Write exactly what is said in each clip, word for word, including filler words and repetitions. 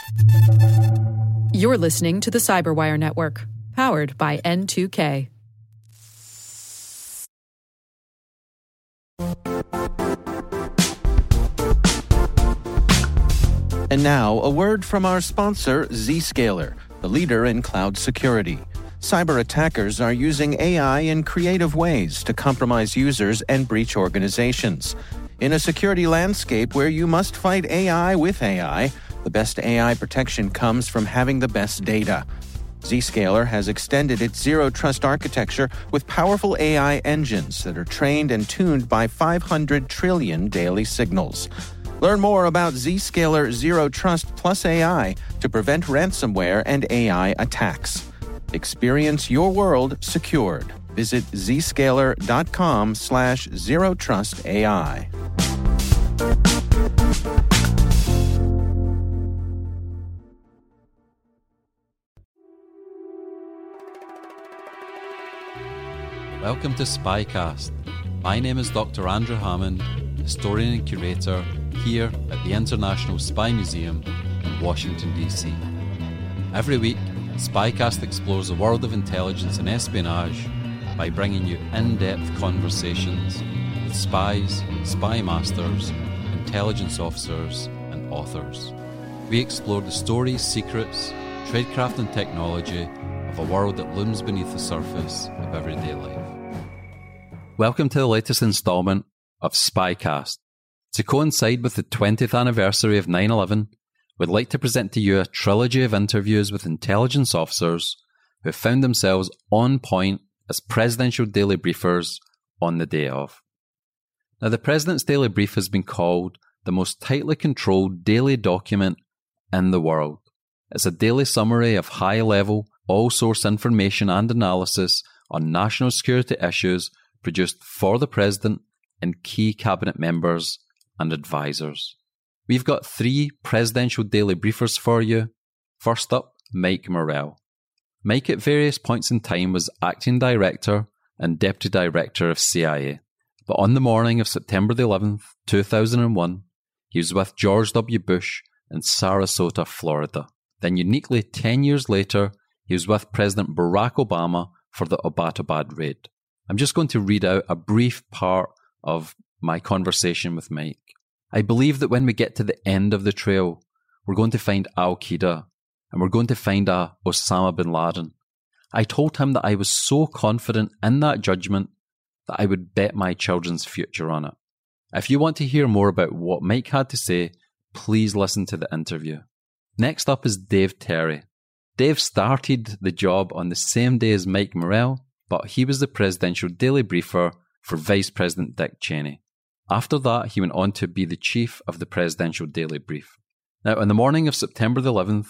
You're listening to the Cyberwire Network, powered by N two K. And now, a word from our sponsor, Zscaler, the leader in cloud security. Cyber attackers are using A I in creative ways to compromise users and breach organizations. In a security landscape where you must fight A I with A I, the best A I protection comes from having the best data. Zscaler has extended its zero-trust architecture with powerful A I engines that are trained and tuned by five hundred trillion daily signals. Learn more about Zscaler Zero Trust Plus A I to prevent ransomware and A I attacks. Experience your world secured. Visit zscaler.com slash zero trust AI. Welcome to Spycast. My name is Doctor Andrew Hammond, historian and curator here at the International Spy Museum in Washington, D C. Every week, Spycast explores the world of intelligence and espionage by bringing you in-depth conversations with spies, spy masters, intelligence officers, and authors. We explore the stories, secrets, tradecraft and technology of a world that looms beneath the surface of everyday life. Welcome to the latest installment of Spycast. To coincide with the twentieth anniversary of nine eleven, we'd like to present to you a trilogy of interviews with intelligence officers who found themselves on point as presidential daily briefers on the day of. Now, the President's Daily Brief has been called the most tightly controlled daily document in the world. It's a daily summary of high-level, all-source information and analysis on national security issues produced for the President and key cabinet members and advisors. We've got three presidential daily briefers for you. First up, Mike Morrell. Mike at various points in time was acting director and deputy director of C I A. But on the morning of September the eleventh, two thousand one, he was with George W. Bush in Sarasota, Florida. Then uniquely ten years later, he was with President Barack Obama for the Abbottabad raid. I'm just going to read out a brief part of my conversation with Mike. I believe that when we get to the end of the trail, we're going to find Al-Qaeda and we're going to find a Osama bin Laden. I told him that I was so confident in that judgment that I would bet my children's future on it. If you want to hear more about what Mike had to say, please listen to the interview. Next up is Dave Terry. Dave started the job on the same day as Mike Morrell, but he was the presidential daily briefer for Vice President Dick Cheney. After that, he went on to be the chief of the presidential daily brief. Now, on the morning of September the eleventh,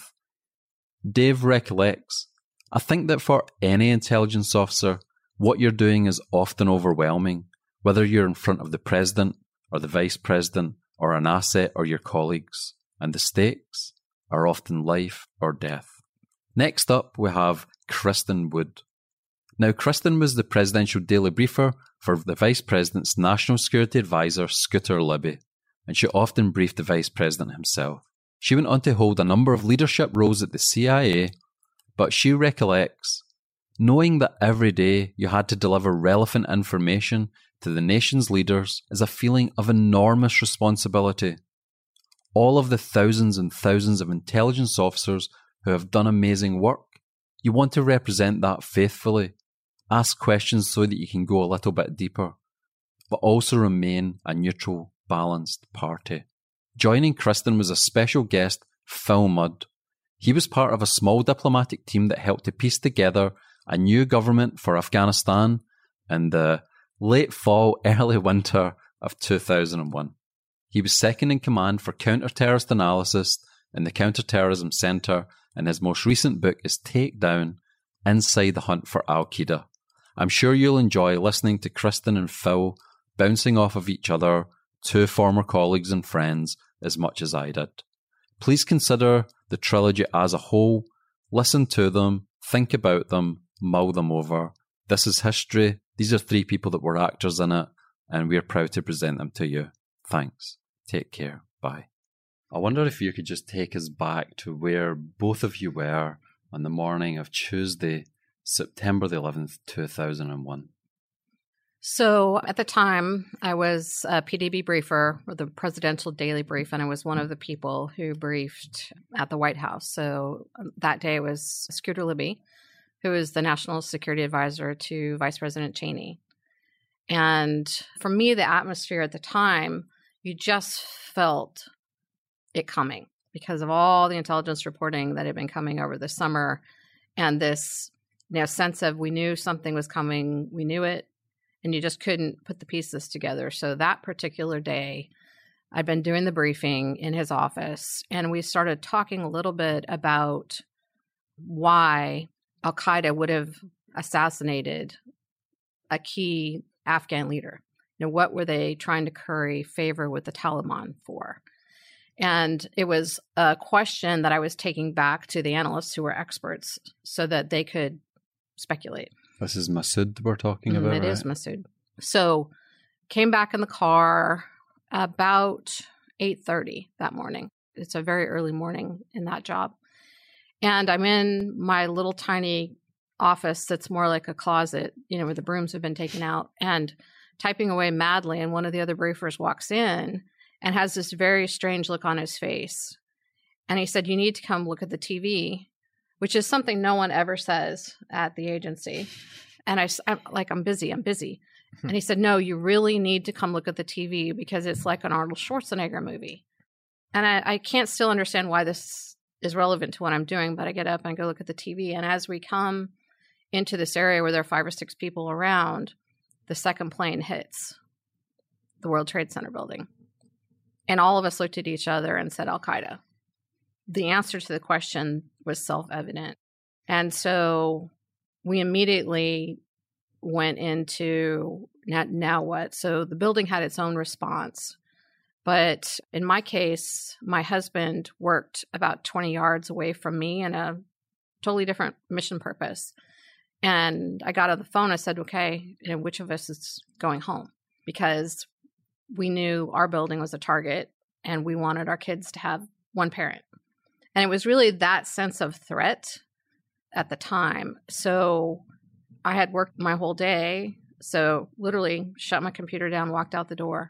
Dave recollects, I think that for any intelligence officer, what you're doing is often overwhelming, whether you're in front of the president or the vice president or an asset or your colleagues, and the stakes are often life or death. Next up, we have Kristen Wood. Now, Kristen was the presidential daily briefer for the Vice President's National Security Advisor, Scooter Libby, and she often briefed the Vice President himself. She went on to hold a number of leadership roles at the C I A, but she recollects, knowing that every day you had to deliver relevant information to the nation's leaders is a feeling of enormous responsibility. All of the thousands and thousands of intelligence officers who have done amazing work, you want to represent that faithfully. Ask questions so that you can go a little bit deeper, but also remain a neutral, balanced party. Joining Kristen was a special guest, Phil Mudd. He was part of a small diplomatic team that helped to piece together a new government for Afghanistan in the late fall, early winter of two thousand one. He was second in command for counter-terrorist analysis in the Counterterrorism Centre, and his most recent book is Takedown, Inside the Hunt for Al-Qaeda. I'm sure you'll enjoy listening to Kristen and Phil bouncing off of each other, two former colleagues and friends, as much as I did. Please consider the trilogy as a whole, listen to them, think about them, mull them over. This is history. These are three people that were actors in it, and we're proud to present them to you. Thanks. Take care. Bye. I wonder if you could just take us back to where both of you were on the morning of Tuesday, September the eleventh, two thousand one. So at the time, I was a P D B briefer with the Presidential Daily Brief, and I was one of the people who briefed at the White House. So that day was Scooter Libby, who is the National Security Advisor to Vice President Cheney. And for me, the atmosphere at the time, you just felt it coming because of all the intelligence reporting that had been coming over the summer and this, you know, sense of we knew something was coming, we knew it, and you just couldn't put the pieces together. So that particular day, I'd been doing the briefing in his office, and we started talking a little bit about why al-Qaeda would have assassinated a key Afghan leader. You know, what were they trying to curry favor with the Taliban for? And it was a question that I was taking back to the analysts who were experts so that they could speculate. This is Masood we're talking about, It right? is Masood. So came back in the car about eight thirty that morning. It's a very early morning in that job. And I'm in my little tiny office that's more like a closet, you know, where the brooms have been taken out, and typing away madly. And one of the other briefers walks in and has this very strange look on his face. And he said, "You need to come look at the T V," which is something no one ever says at the agency. And I, I'm like, I'm busy, I'm busy. And he said, "No, you really need to come look at the T V because it's like an Arnold Schwarzenegger movie." And I, I can't still understand why this is relevant to what I'm doing, but I get up and go look at the T V. And as we come into this area where there are five or six people around, the second plane hits the World Trade Center building. And all of us looked at each other and said, Al-Qaeda. The answer to the question was self-evident. And so we immediately went into now, now what? So the building had its own response. But in my case, my husband worked about twenty yards away from me in a totally different mission purpose. And I got on the phone. I said, okay, you know, which of us is going home? Because we knew our building was a target and we wanted our kids to have one parent. And it was really that sense of threat at the time. So I had worked my whole day. So literally shut my computer down, walked out the door,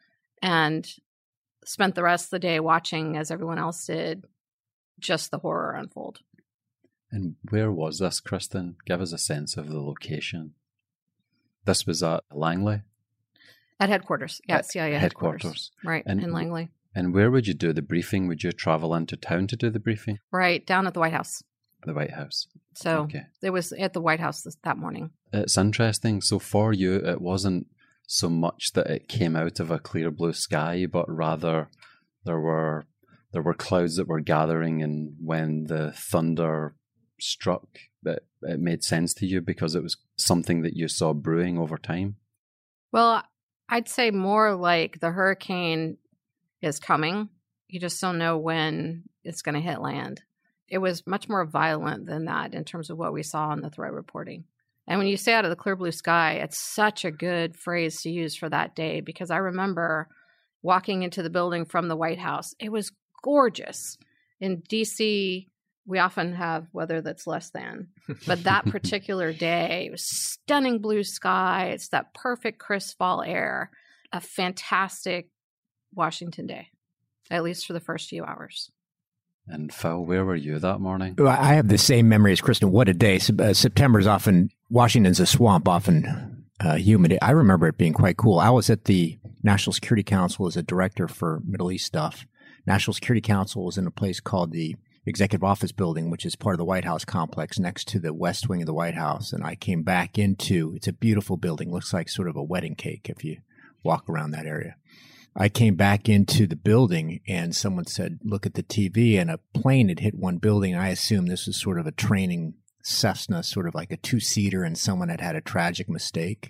and spent the rest of the day watching, as everyone else did, just the horror unfold. And where was this, Kristen? Give us a sense of the location. This was at Langley? At headquarters. Yeah, C I A headquarters. headquarters. Right, and, in Langley. And where would you do the briefing? Would you travel into town to do the briefing? Right, down at the White House. The White House. So okay. It was at the White House this, that morning. It's interesting. So for you, it wasn't so much that it came out of a clear blue sky, but rather there were there were clouds that were gathering, and when the thunder struck, that it made sense to you because it was something that you saw brewing over time? Well, I'd say more like the hurricane is coming. You just don't know when it's going to hit land. It was much more violent than that in terms of what we saw in the threat reporting. And when you say out of the clear blue sky, it's such a good phrase to use for that day, because I remember walking into the building from the White House. It was gorgeous. In D C, we often have weather that's less than. But that particular day, it was stunning blue sky. It's that perfect crisp fall air. A fantastic Washington day, at least for the first few hours. And Phil, where were you that morning? Well, I have the same memory as Kristen. What a day. Uh, September is often, Washington's a swamp, often uh, humid. I remember it being quite cool. I was at the National Security Council as a director for Middle East stuff. National Security Council was in a place called the Executive Office Building, which is part of the White House complex next to the West Wing of the White House. And I came back into, it's a beautiful building, looks like sort of a wedding cake if you walk around that area. I came back into the building and someone said, look at the T V, and a plane had hit one building. I assumed this was sort of a training Cessna, sort of like a two-seater, and someone had had a tragic mistake.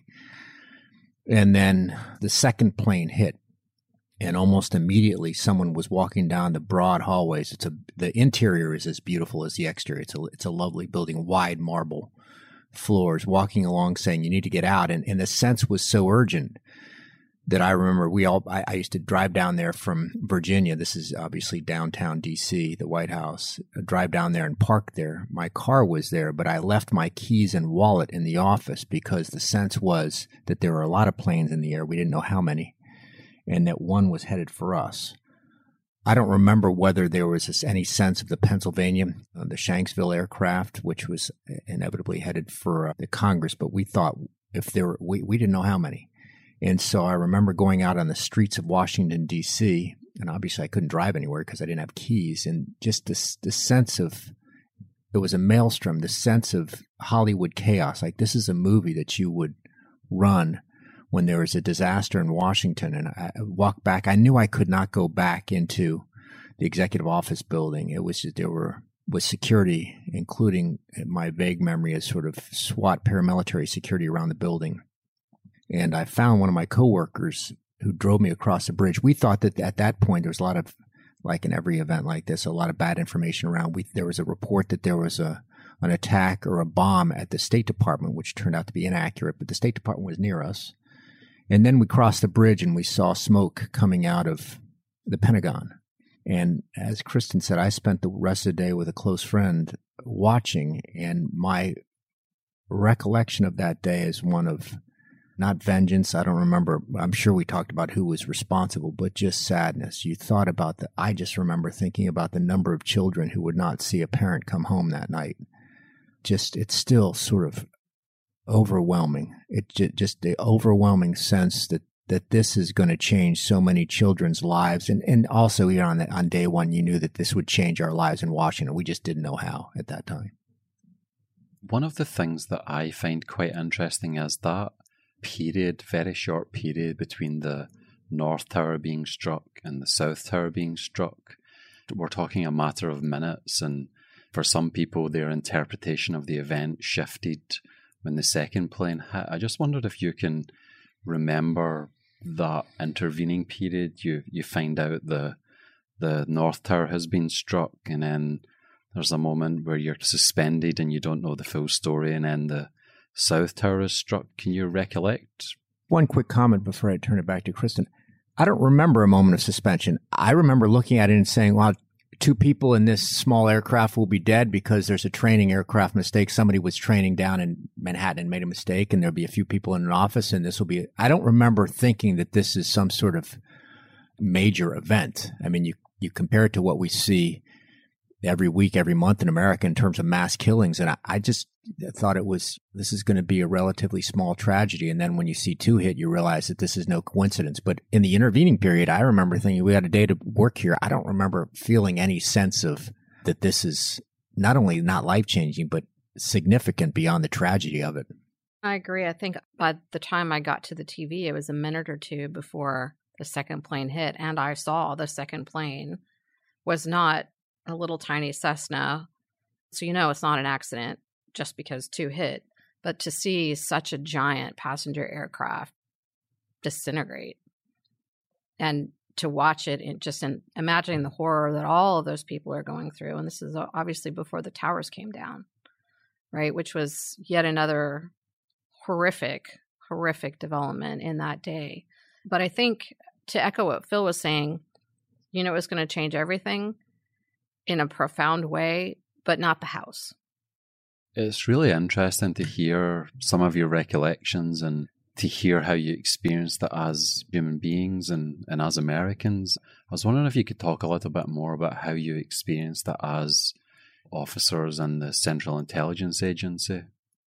And then the second plane hit, and almost immediately someone was walking down the broad hallways. It's a, the interior is as beautiful as the exterior. It's a, it's a lovely building, wide marble floors, walking along saying, you need to get out. And, and the sense was so urgent that I remember. We all, I, I used to drive down there from Virginia. This is obviously downtown D C, the White House. I'd drive down there and park there. My car was there, but I left my keys and wallet in the office because the sense was that there were a lot of planes in the air. We didn't know how many, and that one was headed for us. I don't remember whether there was any sense of the Pennsylvania, uh, the Shanksville aircraft, which was inevitably headed for uh, the Congress, but we thought if there were, we, we didn't know how many. And so I remember going out on the streets of Washington, D C, and obviously I couldn't drive anywhere because I didn't have keys, and just this, this sense of, it was a maelstrom, the sense of Hollywood chaos. Like, this is a movie that you would run when there was a disaster in Washington. And I walked back. I knew I could not go back into the executive office building. It was just, there were, was security, including my vague memory as sort of SWAT paramilitary security around the building. And I found one of my coworkers who drove me across the bridge. We thought that at that point there was a lot of, like in every event like this, a lot of bad information around. We, there was a report that there was a an attack or a bomb at the State Department, which turned out to be inaccurate, but the State Department was near us. And then we crossed the bridge and we saw smoke coming out of the Pentagon. And as Kristen said, I spent the rest of the day with a close friend watching, and my recollection of that day is one of not vengeance. I don't remember. I'm sure we talked about who was responsible, but just sadness. You thought about the, I just remember thinking about the number of children who would not see a parent come home that night. Just, it's still sort of overwhelming. It just, just the overwhelming sense that, that this is going to change so many children's lives. And, and also, you know, on, the, on day one, you knew that this would change our lives in Washington. We just didn't know how at that time. One of the things that I find quite interesting is that period, very short period between the North Tower being struck and the South Tower being struck. We're talking a matter of minutes, and for some people, their interpretation of the event shifted when the second plane hit. I just wondered if you can remember that intervening period. You you find out the the North Tower has been struck, and then there's a moment where you're suspended and you don't know the full story, and then the South Tower is struck. Can you recollect? One quick comment before I turn it back to Kristen. I don't remember a moment of suspension. I remember looking at it and saying, wow, two people in this small aircraft will be dead because there's a training aircraft mistake. Somebody was training down in Manhattan and made a mistake, and there'll be a few people in an office, and this will be, I don't remember thinking that this is some sort of major event. I mean, you, you compare it to what we see every week, every month in America in terms of mass killings. And I, I just thought it was, this is going to be a relatively small tragedy. And then when you see two hit, you realize that this is no coincidence. But in the intervening period, I remember thinking, we had a day to work here. I don't remember feeling any sense of that this is not only not life-changing, but significant beyond the tragedy of it. I agree. I think by the time I got to the T V, it was a minute or two before the second plane hit. And I saw the second plane was not a little tiny Cessna. So, you know, it's not an accident just because two hit. But to see such a giant passenger aircraft disintegrate and to watch it and just in imagining the horror that all of those people are going through. And this is obviously before the towers came down, right? Which was yet another horrific, horrific development in that day. But I think to echo what Phil was saying, you know, it's going to change everything in a profound way, but not the house. It's really interesting to hear some of your recollections and to hear how you experienced it as human beings and, and as Americans. I was wondering if you could talk a little bit more about how you experienced it as officers in the Central Intelligence Agency.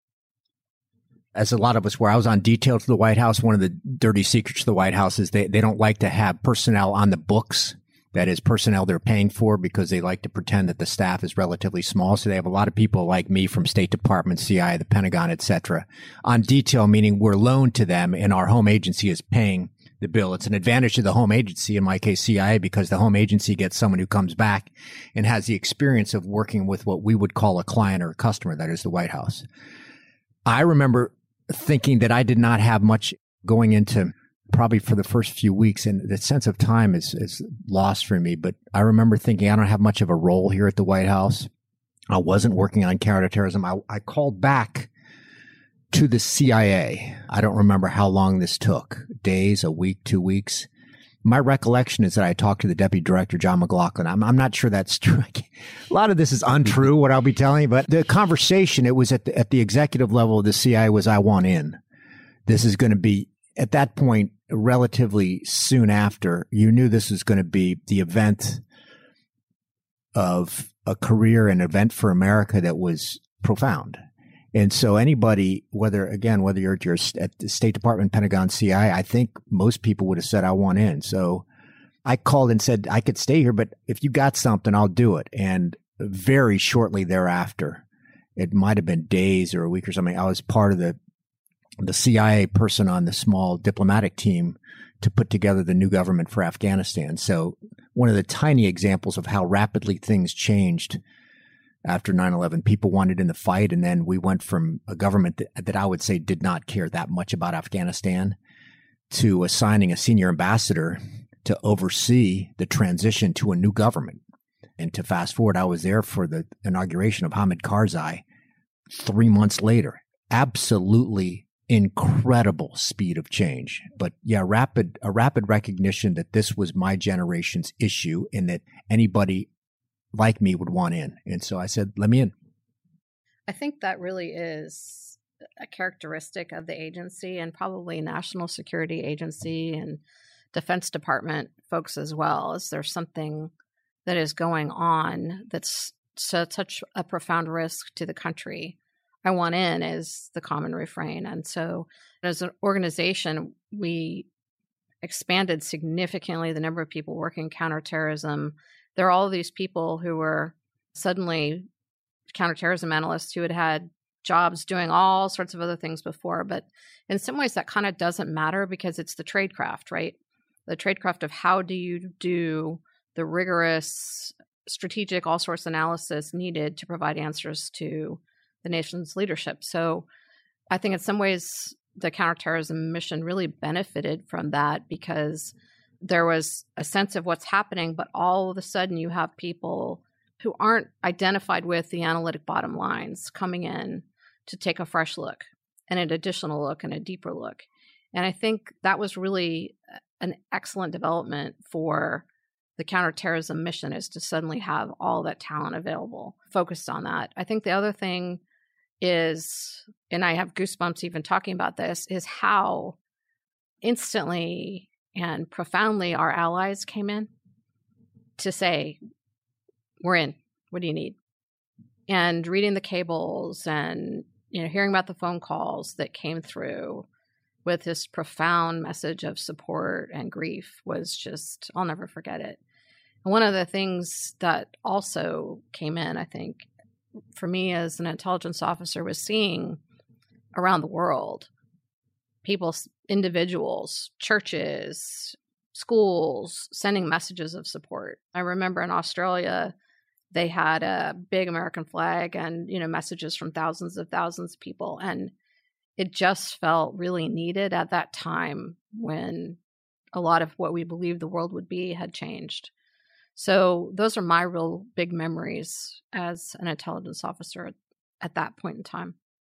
As a lot of us were, I was on detail to the White House. One of the dirty secrets of the White House is they, they don't like to have personnel on the books. That is personnel they're paying for, because they like to pretend that the staff is relatively small. So they have a lot of people like me from State Department, C I A, the Pentagon, et cetera, on detail, meaning we're loaned to them and our home agency is paying the bill. It's an advantage to the home agency, in my case, C I A, because the home agency gets someone who comes back and has the experience of working with what we would call a client or a customer, that is the White House. I remember thinking that I did not have much going into probably for the first few weeks, and the sense of time is, is lost for me. But I remember thinking I don't have much of a role here at the White House. I wasn't working on counterterrorism. I, I called back to the C I A. I don't remember how long this took. days, a week, two weeks. My recollection is that I talked to the deputy director, John McLaughlin. I'm, I'm not sure that's true. A lot of this is untrue, what I'll be telling you, but the conversation, it was at the, at the executive level of the C I A was, I want in. This is going to be, at that point, relatively soon after, you knew this was going to be the event of a career, an event for America that was profound. And so anybody, whether, again, whether you're at your at the State Department, Pentagon, C I A, I think most people would have said, I want in. So I called and said, I could stay here, but if you got something, I'll do it. And very shortly thereafter, it might have been days or a week or something, I was part of the the C I A person on the small diplomatic team to put together the new government for Afghanistan. So one of the tiny examples of how rapidly things changed after nine eleven, people wanted in the fight. And then we went from a government that, that I would say did not care that much about Afghanistan to assigning a senior ambassador to oversee the transition to a new government. And to fast forward, I was there for the inauguration of Hamid Karzai three months later. Absolutely incredible speed of change. But yeah, rapid, a rapid recognition that this was my generation's issue and that anybody like me would want in. And so I said, let me in. I think that really is a characteristic of the agency and probably National Security Agency and Defense Department folks as well. Is there something that is going on that's so, such a profound risk to the country? I want in is the common refrain. And so as an organization, we expanded significantly the number of people working counterterrorism. There are all these people who were suddenly counterterrorism analysts who had had jobs doing all sorts of other things before. But in some ways, that kind of doesn't matter because it's the tradecraft, right? The tradecraft of how do you do the rigorous, strategic, all sorts of analysis needed to provide answers to the nation's leadership. So I think in some ways, the counterterrorism mission really benefited from that because there was a sense of what's happening, but all of a sudden you have people who aren't identified with the analytic bottom lines coming in to take a fresh look and an additional look and a deeper look. And I think that was really an excellent development for the counterterrorism mission, is to suddenly have all that talent available focused on that. I think the other thing is, and I have goosebumps even talking about this, is how instantly and profoundly our allies came in to say, we're in, what do you need? And reading the cables and, you know, hearing about the phone calls that came through with this profound message of support and grief was just, I'll never forget it. And one of the things that also came in, I think, for me as an intelligence officer, was seeing around the world people, individuals, churches, schools sending messages of support. I remember in Australia, they had a big American flag and, you know, messages from thousands of thousands of people. And it just felt really needed at that time when a lot of what we believed the world would be had changed. So those are my real big memories as an intelligence officer at, at that point in time.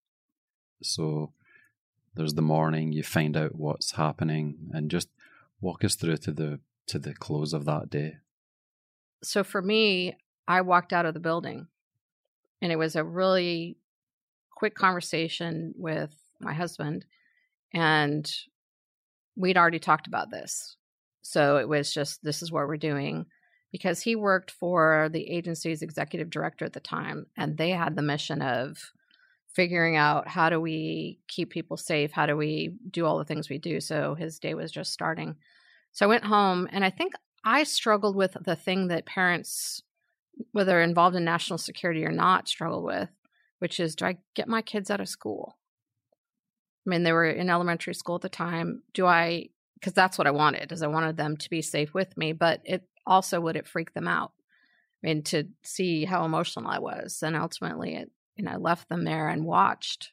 So there's the morning, you find out what's happening, and just walk us through to the to the close of that day. So for me, I walked out of the building, and it was a really quick conversation with my husband, and we'd already talked about this. So it was just, this is what we're doing, because he worked for the agency's executive director at the time, and they had the mission of figuring out how do we keep people safe? How do we do all the things we do? So his day was just starting. So I went home, and I think I struggled with the thing that parents, whether involved in national security or not, struggle with, which is, do I get my kids out of school? I mean, they were in elementary school at the time. Do I, because that's what I wanted, is I wanted them to be safe with me, but it also, would it freak them out? I mean, to see how emotional I was. And ultimately, it, you know, I left them there and watched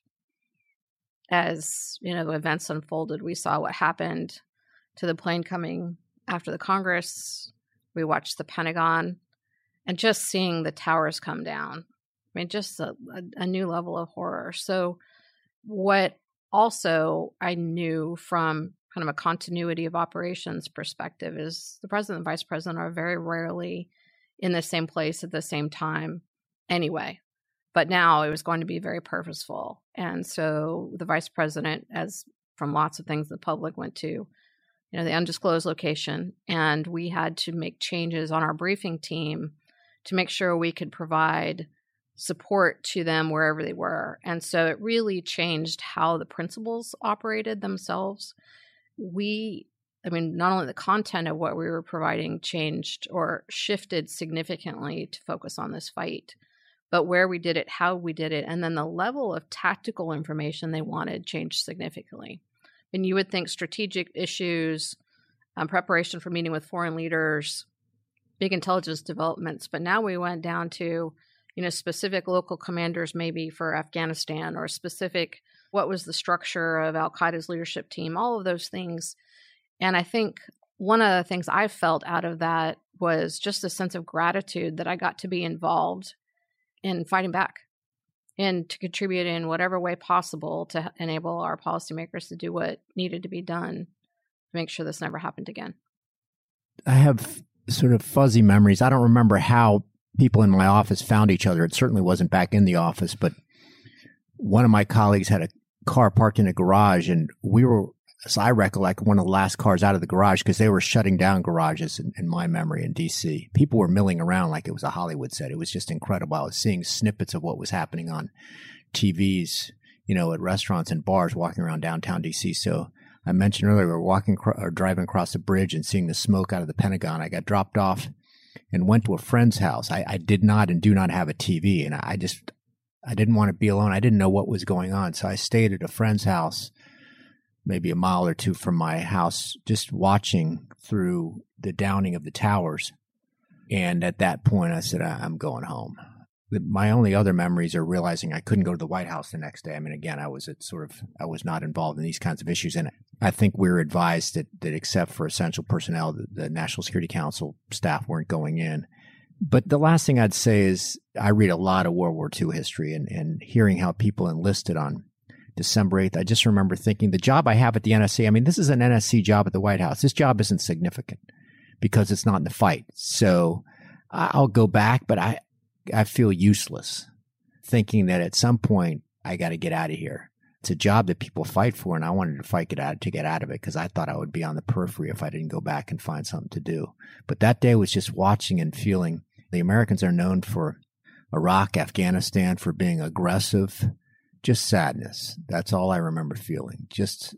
as, you know, the events unfolded. We saw what happened to the plane coming after the Congress. We watched the Pentagon, and just seeing the towers come down. I mean, just a, a, a new level of horror. So what also I knew from kind of a continuity of operations perspective is the president and vice president are very rarely in the same place at the same time anyway. But now it was going to be very purposeful. And so the vice president, as from lots of things the public went to, you know, the undisclosed location, and we had to make changes on our briefing team to make sure we could provide support to them wherever they were. And so it really changed how the principals operated themselves. We, I mean, not only the content of what we were providing changed or shifted significantly to focus on this fight, but where we did it, how we did it, and then the level of tactical information they wanted changed significantly. And you would think strategic issues, um, preparation for meeting with foreign leaders, big intelligence developments, but now we went down to, you know, specific local commanders maybe for Afghanistan, or specific, what was the structure of Al-Qaeda's leadership team, all of those things. And I think one of the things I felt out of that was just a sense of gratitude that I got to be involved in fighting back and to contribute in whatever way possible to enable our policymakers to do what needed to be done to make sure this never happened again. I have sort of fuzzy memories. I don't remember how people in my office found each other. It certainly wasn't back in the office, but one of my colleagues had a car parked in a garage, and we were, as I recollect, one of the last cars out of the garage because they were shutting down garages in, in my memory in D C. People were milling around like it was a Hollywood set. It was just incredible. I was seeing snippets of what was happening on T Vs, you know, at restaurants and bars walking around downtown D C. So I mentioned earlier, we were walking or driving across the bridge and seeing the smoke out of the Pentagon. I got dropped off and went to a friend's house. I, I did not and do not have a T V, and I just, I didn't want to be alone. I didn't know what was going on. So I stayed at a friend's house, maybe a mile or two from my house, just watching through the downing of the towers. And at that point, I said, I'm going home. My only other memories are realizing I couldn't go to the White House the next day. I mean, again, I was at sort of, I was not involved in these kinds of issues. And I think we were advised that, that except for essential personnel, the, the National Security Council staff weren't going in. But the last thing I'd say is I read a lot of World War Two history, and, and hearing how people enlisted on December eighth, I just remember thinking the job I have at the N S C, I mean, this is an N S C job at the White House. This job isn't significant because it's not in the fight. So I'll go back, but I, I feel useless thinking that at some point I got to get out of here. It's a job that people fight for, and I wanted to fight get out, to get out of it because I thought I would be on the periphery if I didn't go back and find something to do. But that day was just watching and feeling. The Americans are known for Iraq, Afghanistan, for being aggressive. Just sadness. That's all I remember feeling. Just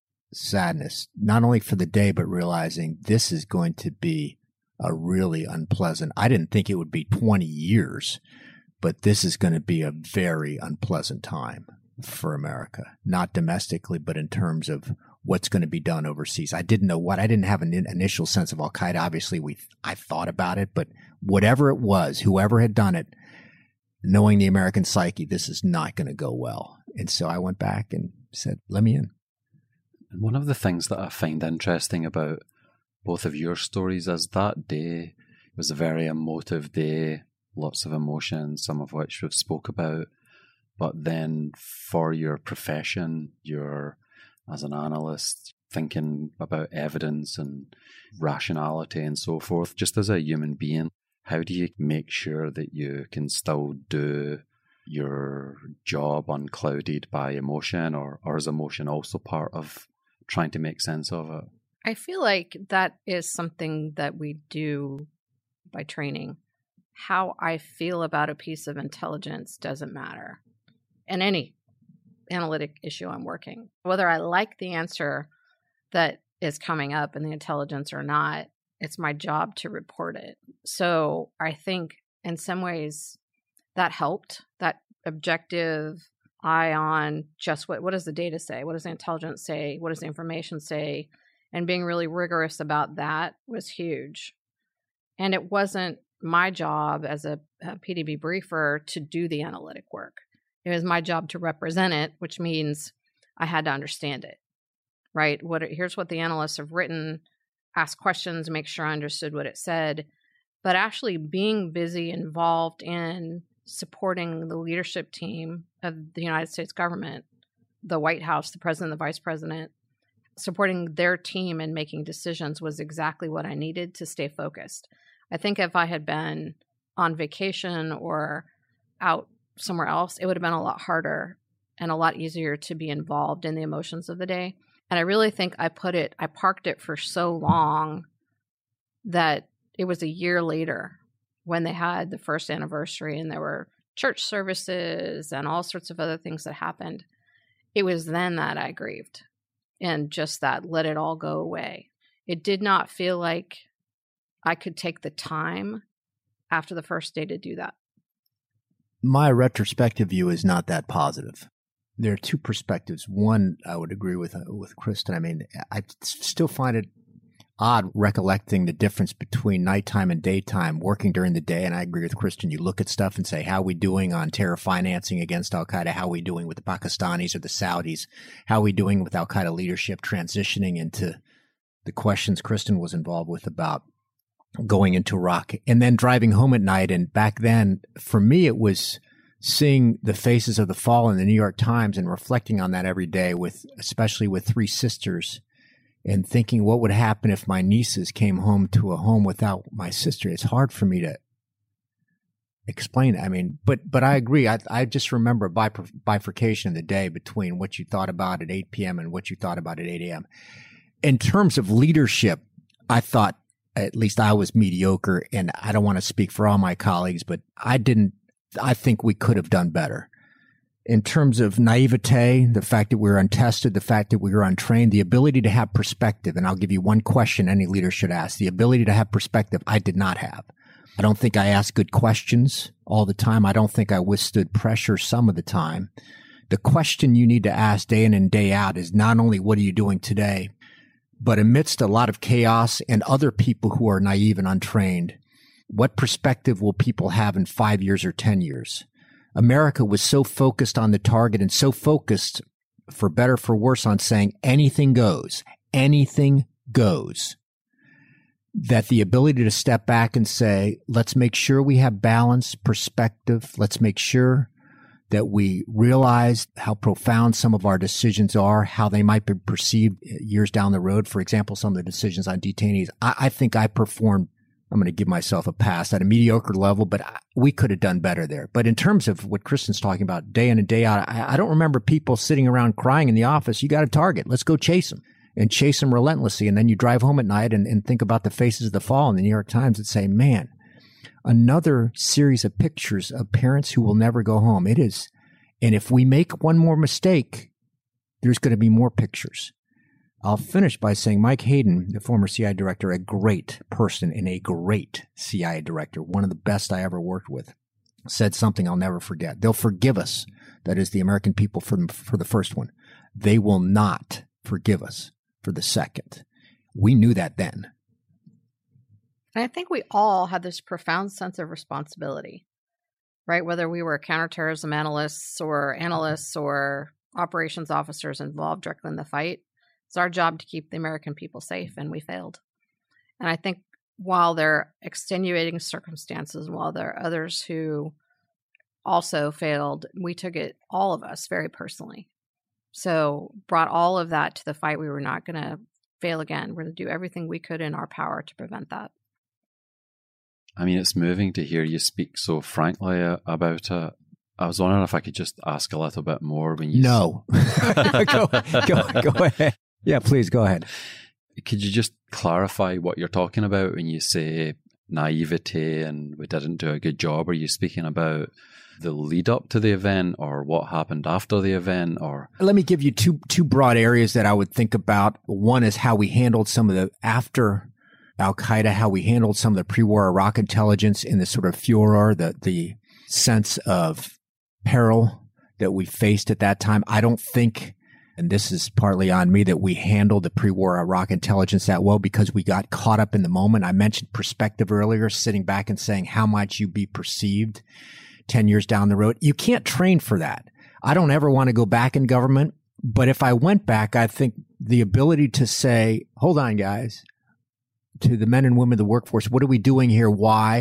sadness, not only for the day, but realizing this is going to be a really unpleasant. I didn't think it would be twenty years, but this is going to be a very unpleasant time for America, not domestically, but in terms of what's going to be done overseas. I didn't know what. I didn't have an in, initial sense of Al-Qaeda. Obviously, we I thought about it, but whatever it was, whoever had done it, knowing the American psyche, this is not going to go well. And so I went back and said, let me in. And one of the things that I find interesting about both of your stories is that day was a very emotive day, lots of emotion, some of which we've spoke about. But then for your profession, you're, as an analyst, thinking about evidence and rationality and so forth. Just as a human being, how do you make sure that you can still do your job unclouded by emotion, or, or is emotion also part of trying to make sense of it? I feel like that is something that we do by training. How I feel about a piece of intelligence doesn't matter in any analytic issue I'm working. Whether I like the answer that is coming up in the intelligence or not, it's my job to report it. So I think in some ways that helped, that objective eye on just what, what does the data say? What does the intelligence say? What does the information say? And being really rigorous about that was huge. And it wasn't my job as a, a P D B briefer to do the analytic work. It was my job to represent it, which means I had to understand it, right? What here's what the analysts have written, ask questions, make sure I understood what it said. But actually being busy, involved in supporting the leadership team of the United States government, the White House, the president, the vice president, supporting their team and making decisions was exactly what I needed to stay focused. I think if I had been on vacation or out somewhere else, it would have been a lot harder and a lot easier to be involved in the emotions of the day. And I really think I put it, I parked it for so long that it was a year later when they had the first anniversary and there were church services and all sorts of other things that happened. It was then that I grieved and just that let it all go away. It did not feel like I could take the time after the first day to do that. My retrospective view is not that positive. There are two perspectives. One, I would agree with uh, with Kristen. I mean, I still find it odd recollecting the difference between nighttime and daytime, working during the day. And I agree with Kristen. You look at stuff and say, how are we doing on terror financing against al-Qaeda? How are we doing with the Pakistanis or the Saudis? How are we doing with al-Qaeda leadership transitioning into the questions Kristen was involved with about going into Iraq and then driving home at night? And back then, for me, it was seeing the faces of the fallen in the New York Times and reflecting on that every day with, especially with three sisters, and thinking what would happen if my nieces came home to a home without my sister. It's hard for me to explain. I mean, but but I agree. I I just remember a bifur- bifurcation of the day between what you thought about at eight p.m. and what you thought about at eight a.m. In terms of leadership, I thought at least I was mediocre, and I don't want to speak for all my colleagues, but I didn't. I think we could have done better. In terms of naivete, the fact that we were untested, the fact that we were untrained, the ability to have perspective, and I'll give you one question any leader should ask, the ability to have perspective, I did not have. I don't think I asked good questions all the time. I don't think I withstood pressure some of the time. The question you need to ask day in and day out is not only what are you doing today, but amidst a lot of chaos and other people who are naive and untrained, what perspective will people have in five years or ten years? America was so focused on the target and so focused, for better, for worse, on saying anything goes, anything goes, that the ability to step back and say, let's make sure we have balance, perspective. Let's make sure that we realize how profound some of our decisions are, how they might be perceived years down the road. For example, some of the decisions on detainees. I, I think I performed, I'm going to give myself a pass at a mediocre level, but I, we could have done better there. But in terms of what Kristen's talking about day in and day out, I, I don't remember people sitting around crying in the office. You got a target. Let's go chase them and chase them relentlessly. And then you drive home at night and, and think about the faces of the fall in the New York Times and say, man, another series of pictures of parents who will never go home. It is. And if we make one more mistake, there's going to be more pictures. I'll finish by saying Mike Hayden, the former C I A director, a great person and a great C I A director, one of the best I ever worked with, said something I'll never forget. They'll forgive us, that is the American people, for, for the first one. They will not forgive us for the second. We knew that then. And I think we all had this profound sense of responsibility, right? Whether we were counterterrorism analysts or analysts or operations officers involved directly in the fight, it's our job to keep the American people safe, and we failed. And I think while there are extenuating circumstances, while there are others who also failed, we took it, all of us, very personally. So brought all of that to the fight. We were not going to fail again. We're going to do everything we could in our power to prevent that. I mean, it's moving to hear you speak so frankly uh, about it. I was wondering if I could just ask a little bit more when you... No. go, go, go ahead. Yeah, please go ahead. Could you just clarify what you're talking about when you say naivety and we didn't do a good job? Are you speaking about the lead up to the event or what happened after the event? Or let me give you two two broad areas that I would think about. One is how we handled some of the after al-Qaeda, how we handled some of the pre-war Iraq intelligence in the sort of furor, the the sense of peril that we faced at that time. I don't think, and this is partly on me, that we handled the pre-war Iraq intelligence that well because we got caught up in the moment. I mentioned perspective earlier, sitting back and saying, how might you be perceived ten years down the road? You can't train for that. I don't ever want to go back in government, but if I went back, I think the ability to say, hold on, guys, to the men and women of the workforce, what are we doing here? Why?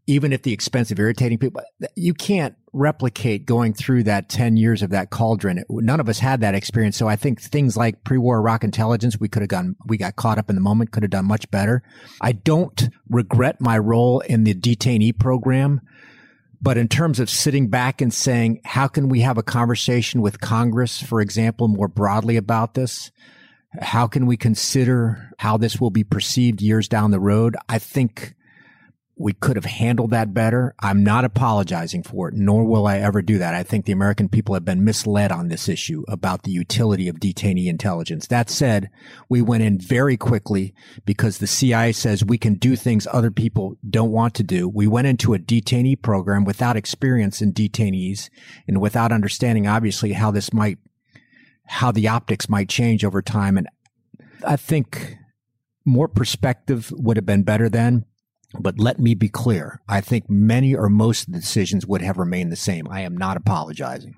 even at the expense of irritating people. You can't replicate going through that ten years of that cauldron. None of us had that experience. So I think things like pre-war Iraq intelligence, we could have gone, we got caught up in the moment, could have done much better. I don't regret my role in the detainee program. But in terms of sitting back and saying, how can we have a conversation with Congress, for example, more broadly about this? How can we consider how this will be perceived years down the road? I think we could have handled that better. I'm not apologizing for it, nor will I ever do that. I think the American people have been misled on this issue about the utility of detainee intelligence. That said, we went in very quickly because the C I A says we can do things other people don't want to do. We went into a detainee program without experience in detainees and without understanding, obviously, how this might, how the optics might change over time. And I think more perspective would have been better then. But let me be clear. I think many or most of the decisions would have remained the same. I am not apologizing.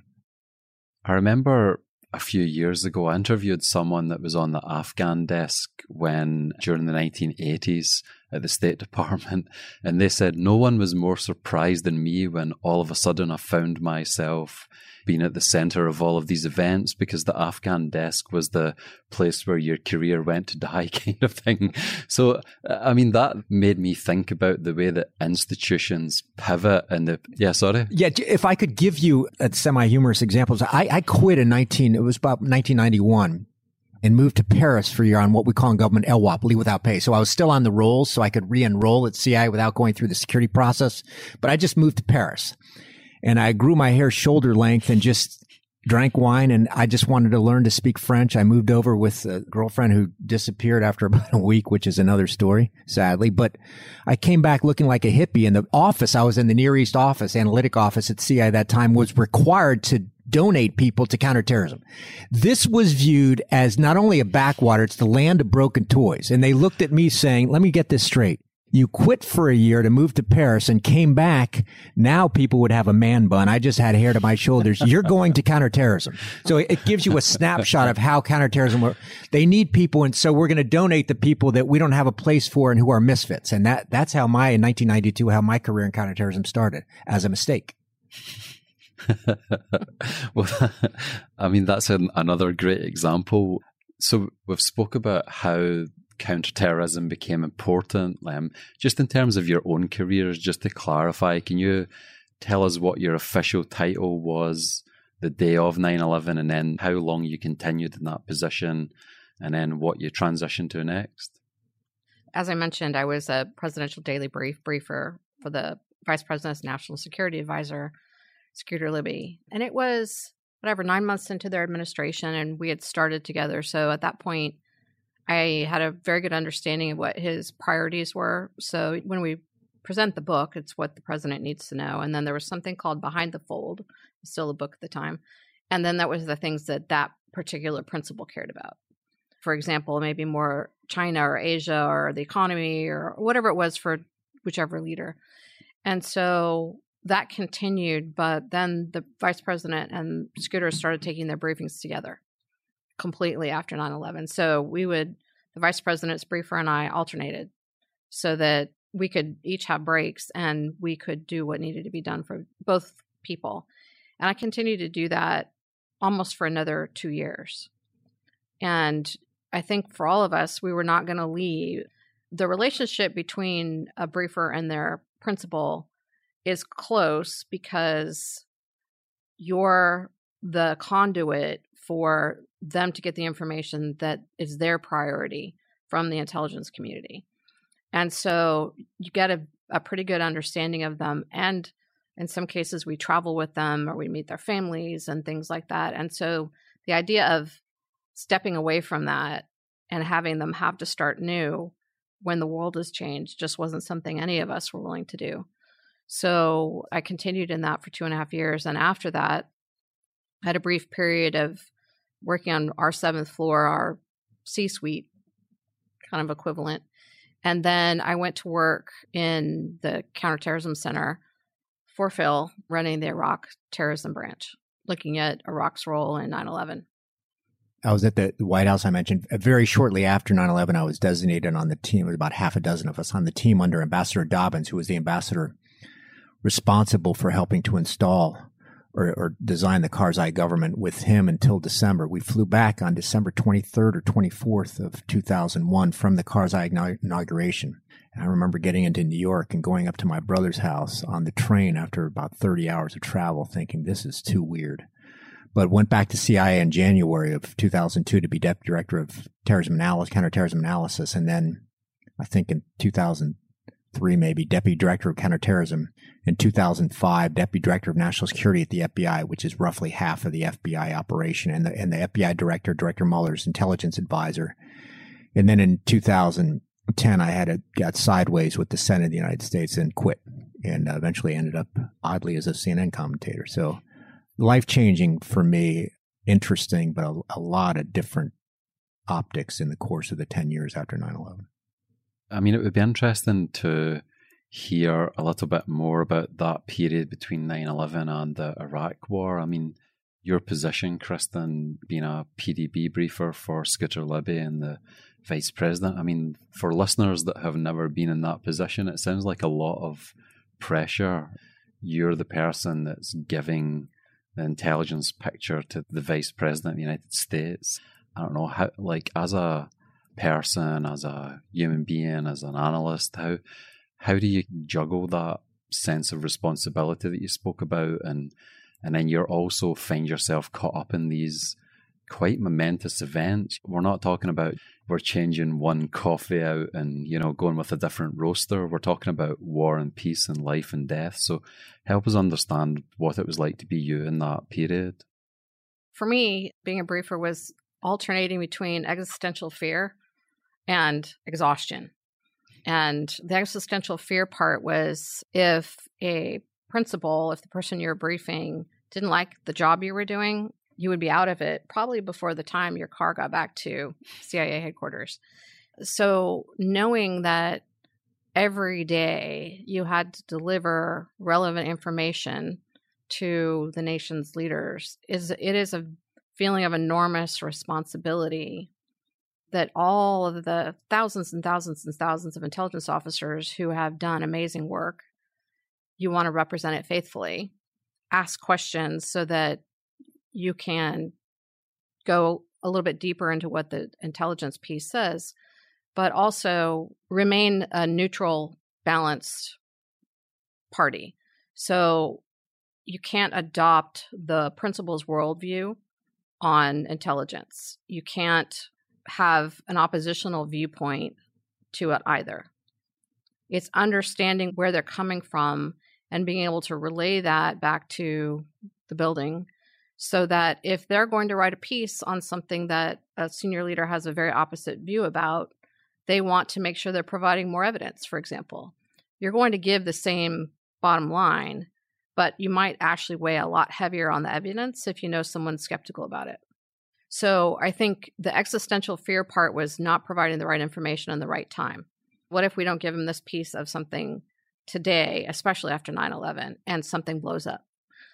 I remember a few years ago, I interviewed someone that was on the Afghan desk when, during the nineteen eighties at the State Department, and they said no one was more surprised than me when all of a sudden I found myself being at the center of all of these events, because the Afghan desk was the place where your career went to die, kind of thing. So, I mean, that made me think about the way that institutions pivot and the, yeah, sorry? Yeah, if I could give you a semi-humorous examples, I, I quit in nineteen, it was about nineteen ninety-one. And moved to Paris for a year on what we call in government L W A P, leave without pay. So I was still on the rolls, so I could re-enroll at C I A without going through the security process. But I just moved to Paris. And I grew my hair shoulder length and just drank wine. And I just wanted to learn to speak French. I moved over with a girlfriend who disappeared after about a week, which is another story, sadly. But I came back looking like a hippie. And the office, I was in the Near East office, analytic office at C I A at that time, was required to donate people to counterterrorism. This was viewed as not only a backwater, it's the land of broken toys. And they looked at me saying, let me get this straight. You quit for a year to move to Paris and came back. Now people would have a man bun. I just had hair to my shoulders. You're going to counterterrorism. So it gives you a snapshot of how counterterrorism works. They need people. And so we're going to donate the people that we don't have a place for and who are misfits. And that, that's how my, in nineteen ninety-two, how my career in counterterrorism started, as a mistake. Well, I mean, that's an, another great example. So we've spoke about how counterterrorism became important. Um, just in terms of your own careers, just to clarify, can you tell us what your official title was the day of nine eleven, and then how long you continued in that position, and then what you transitioned to next? As I mentioned, I was a presidential daily brief briefer for the Vice President's National Security Advisor, Scooter Libby. And it was, whatever, nine months into their administration, and we had started together. So at that point, I had a very good understanding of what his priorities were. So when we present the book, it's what the president needs to know. And then there was something called Behind the Fold, still a book at the time. And then that was the things that that particular principal cared about. For example, maybe more China or Asia or the economy or whatever it was for whichever leader. And so that continued, but then the vice president and Scooter started taking their briefings together completely after nine eleven. So we would, the vice president's briefer and I alternated so that we could each have breaks and we could do what needed to be done for both people. And I continued to do that almost for another two years. And I think for all of us, we were not going to leave. The relationship between a briefer and their principal is close because you're the conduit for them to get the information that is their priority from the intelligence community. And so you get a, a pretty good understanding of them. And in some cases, we travel with them or we meet their families and things like that. And so the idea of stepping away from that and having them have to start new when the world has changed just wasn't something any of us were willing to do. So I continued in that for two and a half years. And after that, I had a brief period of working on our seventh floor, our C-suite kind of equivalent. And then I went to work in the Counterterrorism Center for Phil, running the Iraq terrorism branch, looking at Iraq's role in nine eleven. I was at the White House, I mentioned. Very shortly after nine eleven, I was designated on the team. There was about half a dozen of us on the team under Ambassador Dobbins, who was the ambassador responsible for helping to install or, or design the Karzai government with him until December. We flew back on December twenty-third or twenty-fourth of two thousand one from the Karzai inauguration. And I remember getting into New York and going up to my brother's house on the train after about thirty hours of travel thinking, this is too weird. But went back to C I A in January of two thousand two to be Deputy Director of Terrorism Analysis, Counterterrorism Analysis. And then I think in two thousand three, maybe Deputy Director of Counterterrorism. In two thousand five, Deputy Director of National Security at the F B I, which is roughly half of the F B I operation, and the, and the F B I Director, Director Mueller's intelligence advisor. And then in two thousand ten, I had a, got sideways with the Senate of the United States and quit, and uh, eventually ended up, oddly, as a C N N commentator. So life-changing for me, interesting, but a, a lot of different optics in the course of the ten years after nine eleven. I mean, it would be interesting to hear a little bit more about that period between nine eleven and the Iraq War. I mean, your position, Kristen, being a P D B briefer for Scooter Libby and the Vice President. I mean, for listeners that have never been in that position, it sounds like a lot of pressure. You're the person that's giving the intelligence picture to the Vice President of the United States. I don't know, how, like, as a person, as a human being, as an analyst, how how do you juggle that sense of responsibility that you spoke about, and and then you're also find yourself caught up in these quite momentous events? We're not talking about we're changing one coffee out and, you know, going with a different roaster. We're talking about war and peace and life and death. So help us understand what it was like to be you in that period. For me, being a briefer was alternating between existential fear and exhaustion. And the existential fear part was if a principal, if the person you're briefing didn't like the job you were doing, you would be out of it probably before the time your car got back to C I A headquarters. So knowing that every day you had to deliver relevant information to the nation's leaders, is it is a feeling of enormous responsibility that all of the thousands and thousands and thousands of intelligence officers who have done amazing work, you want to represent it faithfully, ask questions so that you can go a little bit deeper into what the intelligence piece says, but also remain a neutral, balanced party. So you can't adopt the principal's worldview on intelligence. You can't have an oppositional viewpoint to it either. It's understanding where they're coming from and being able to relay that back to the building so that if they're going to write a piece on something that a senior leader has a very opposite view about, they want to make sure they're providing more evidence, for example. You're going to give the same bottom line, but you might actually weigh a lot heavier on the evidence if you know someone's skeptical about it. So I think the existential fear part was not providing the right information in the right time. What if we don't give them this piece of something today, especially after nine eleven, and something blows up?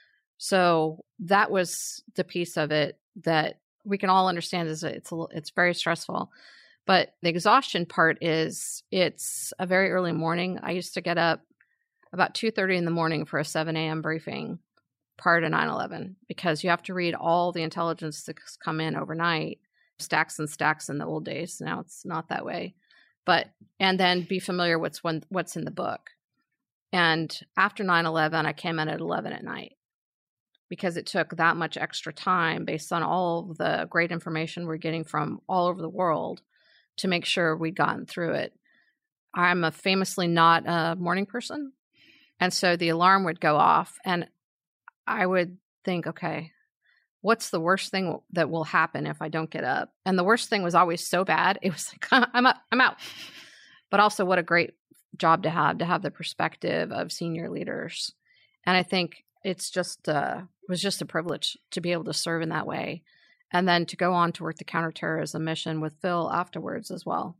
So that was the piece of it that we can all understand is it's a, it's very stressful. But the exhaustion part is it's a very early morning. I used to get up about two thirty in the morning for a seven a.m. briefing prior to nine eleven, because you have to read all the intelligence that's come in overnight, stacks and stacks in the old days. Now it's not that way. But, and then be familiar with what's, what's in the book. And after nine eleven, I came in at eleven at night because it took that much extra time based on all of the great information we're getting from all over the world to make sure we'd gotten through it. I'm a famously not a morning person. And so the alarm would go off and I would think, okay, what's the worst thing that will happen if I don't get up? And the worst thing was always so bad. It was like, I'm up, I'm out. But also what a great job to have, to have the perspective of senior leaders. And I think it's just, uh, it was just a privilege to be able to serve in that way. And then to go on to work the counterterrorism mission with Phil afterwards as well.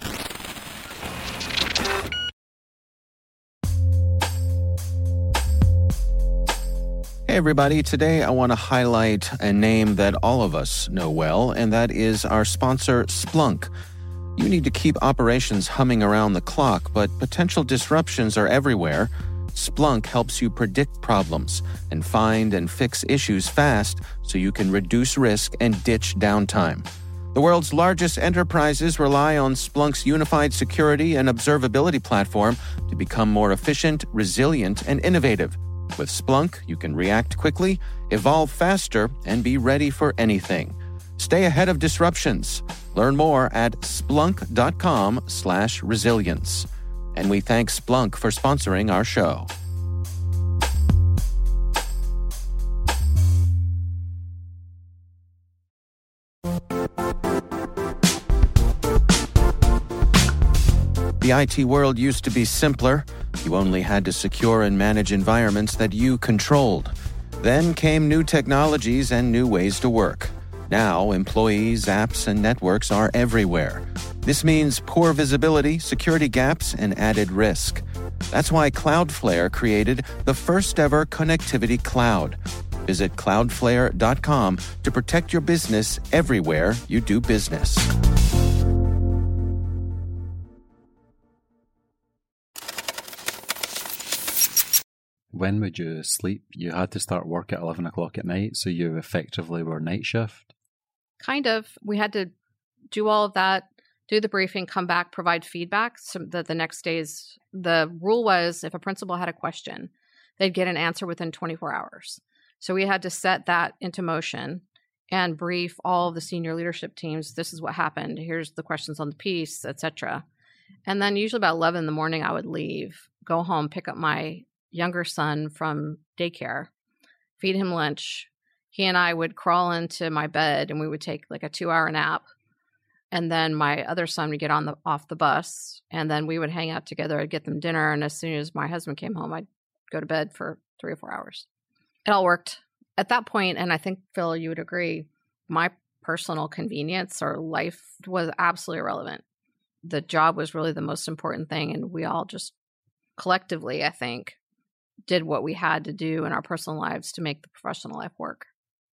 Hey everybody, today I want to highlight a name that all of us know well, and that is our sponsor, Splunk. You need to keep operations humming around the clock, but potential disruptions are everywhere. Splunk helps you predict problems and find and fix issues fast so you can reduce risk and ditch downtime. The world's largest enterprises rely on Splunk's unified security and observability platform to become more efficient, resilient, and innovative. With Splunk, you can react quickly, evolve faster, and be ready for anything. Stay ahead of disruptions. Learn more at splunk.com slash resilience. And we thank Splunk for sponsoring our show. The I T world used to be simpler. You only had to secure and manage environments that you controlled. Then came new technologies and new ways to work. Now, employees, apps, and networks are everywhere. This means poor visibility, security gaps, and added risk. That's why Cloudflare created the first-ever connectivity cloud. Visit cloudflare dot com to protect your business everywhere you do business. When would you sleep? You had to start work at eleven o'clock at night, so you effectively were night shift? Kind of. We had to do all of that, do the briefing, come back, provide feedback. So that the next day's, the rule was if a principal had a question, they'd get an answer within twenty-four hours. So we had to set that into motion and brief all of the senior leadership teams. This is what happened. Here's the questions on the piece, et cetera. And then usually about eleven in the morning, I would leave, go home, pick up my younger son from daycare, feed him lunch. He and I would crawl into my bed and we would take like a two hour nap. And then my other son would get on the off the bus and then we would hang out together. I'd get them dinner. And as soon as my husband came home, I'd go to bed for three or four hours. It all worked at that point. And I think, Phil, you would agree, my personal convenience or life was absolutely irrelevant. The job was really the most important thing. And we all just collectively, I think, did what we had to do in our personal lives to make the professional life work.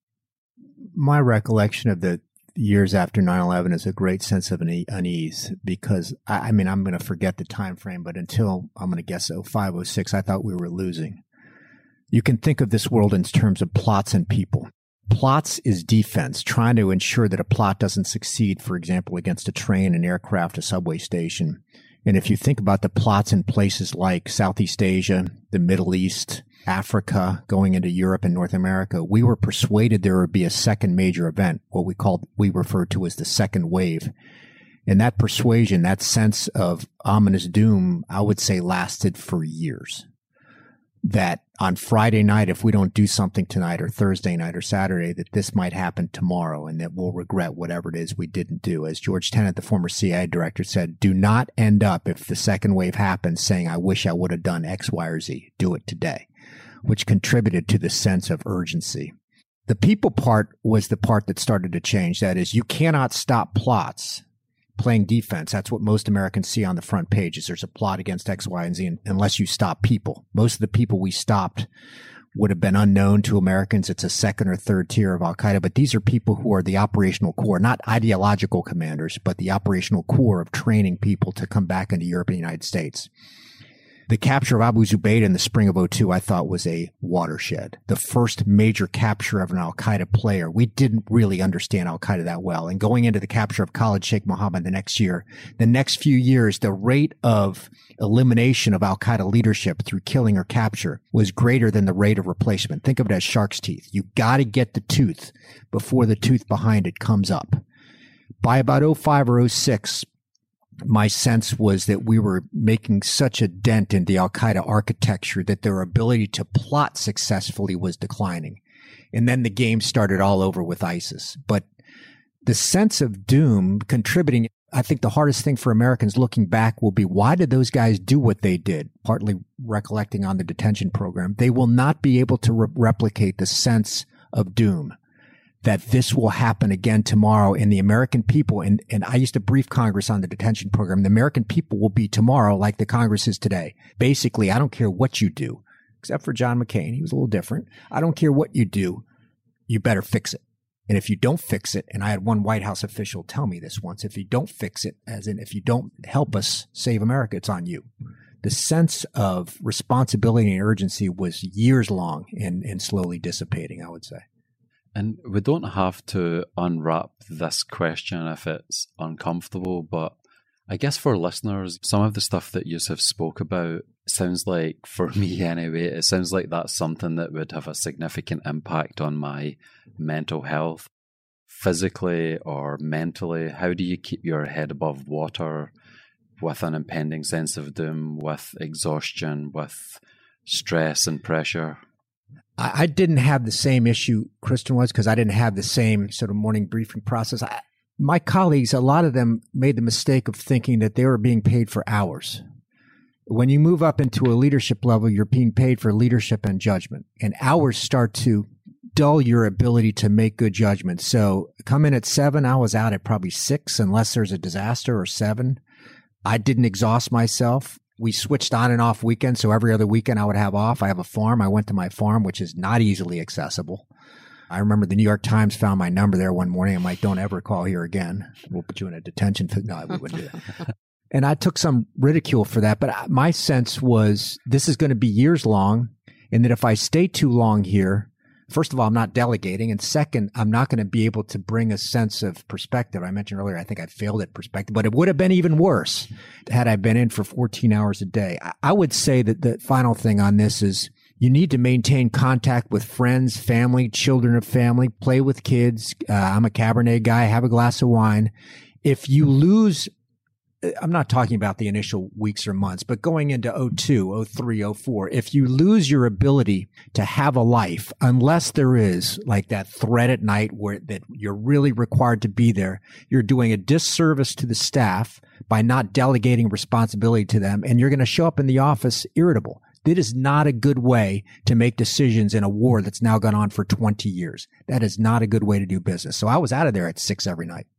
My recollection of the years after nine eleven is a great sense of unease because, I, I mean, I'm going to forget the time frame, but until, I'm going to guess, oh five, oh six, I thought we were losing. You can think of this world in terms of plots and people. Plots is defense, trying to ensure that a plot doesn't succeed, for example, against a train, an aircraft, a subway station. And if you think about the plots in places like Southeast Asia, the Middle East, Africa, going into Europe and North America, we were persuaded there would be a second major event, what we called, we referred to as the second wave. And that persuasion, that sense of ominous doom, I would say lasted for years. That on Friday night, if we don't do something tonight or Thursday night or Saturday, that this might happen tomorrow and that we'll regret whatever it is we didn't do. As George Tenet, the former C I A director, said, do not end up, if the second wave happens, saying, I wish I would have done X, Y, or Z. Do it today, which contributed to the sense of urgency. The people part was the part that started to change. That is, you cannot stop plots playing defense. That's what most Americans see on the front page is there's a plot against X, Y, and Z unless you stop people. Most of the people we stopped would have been unknown to Americans. It's a second or third tier of Al-Qaeda, but these are people who are the operational core, not ideological commanders, but the operational core of training people to come back into Europe and the United States. The capture of Abu Zubaydah in the spring of oh two, I thought, was a watershed. The first major capture of an al-Qaeda player. We didn't really understand al-Qaeda that well. And going into the capture of Khalid Sheikh Mohammed the next year, the next few years, the rate of elimination of al-Qaeda leadership through killing or capture was greater than the rate of replacement. Think of it as shark's teeth. You got to get the tooth before the tooth behind it comes up. By about oh five or oh six, my sense was that we were making such a dent in the al-Qaeda architecture that their ability to plot successfully was declining. And then the game started all over with ISIS. But the sense of doom contributing, I think the hardest thing for Americans looking back will be, why did those guys do what they did? Partly recollecting on the detention program. They will not be able to re- replicate the sense of doom that this will happen again tomorrow. And the American people, and, and I used to brief Congress on the detention program, the American people will be tomorrow like the Congress is today. Basically, I don't care what you do, except for John McCain. He was a little different. I don't care what you do. You better fix it. And if you don't fix it, and I had one White House official tell me this once, if you don't fix it, as in if you don't help us save America, it's on you. the sense of responsibility and urgency was years long and, and slowly dissipating, I would say. And we don't have to unwrap this question if it's uncomfortable, but I guess for listeners, some of the stuff that you have spoke about sounds like, for me anyway, it sounds like that's something that would have a significant impact on my mental health, physically or mentally. How do you keep your head above water with an impending sense of doom, with exhaustion, with stress and pressure? I, I didn't have the same issue Kristen was, because I didn't have the same sort of morning briefing process. I, my colleagues, a lot of them made the mistake of thinking that they were being paid for hours. When you move up into a leadership level, you're being paid for leadership and judgment, and hours start to dull your ability to make good judgments. So come in at seven, I was out at probably six, unless there's a disaster, or seven. I didn't exhaust myself. We switched on and off weekends. So every other weekend I would have off. I have a farm. I went to my farm, which is not easily accessible. I remember the New York Times found my number there one morning. I'm like, don't ever call here again. We'll put you in a detention. No, we wouldn't do that. And I took some ridicule for that. But my sense was this is going to be years long. And that if I stay too long here, first of all, I'm not delegating. And second, I'm not going to be able to bring a sense of perspective. I mentioned earlier, I think I failed at perspective, but it would have been even worse had I been in for fourteen hours a day. I would say that the final thing on this is you need to maintain contact with friends, family, children of family, play with kids. Uh, I'm a Cabernet guy. Have a glass of wine. If you lose, I'm not talking about the initial weeks or months, but going into oh two, oh three, oh four, if you lose your ability to have a life, unless there is like that threat at night where that you're really required to be there, you're doing a disservice to the staff by not delegating responsibility to them, and you're going to show up in the office irritable. That is not a good way to make decisions in a war that's now gone on for twenty years. That is not a good way to do business. So I was out of there at six every night.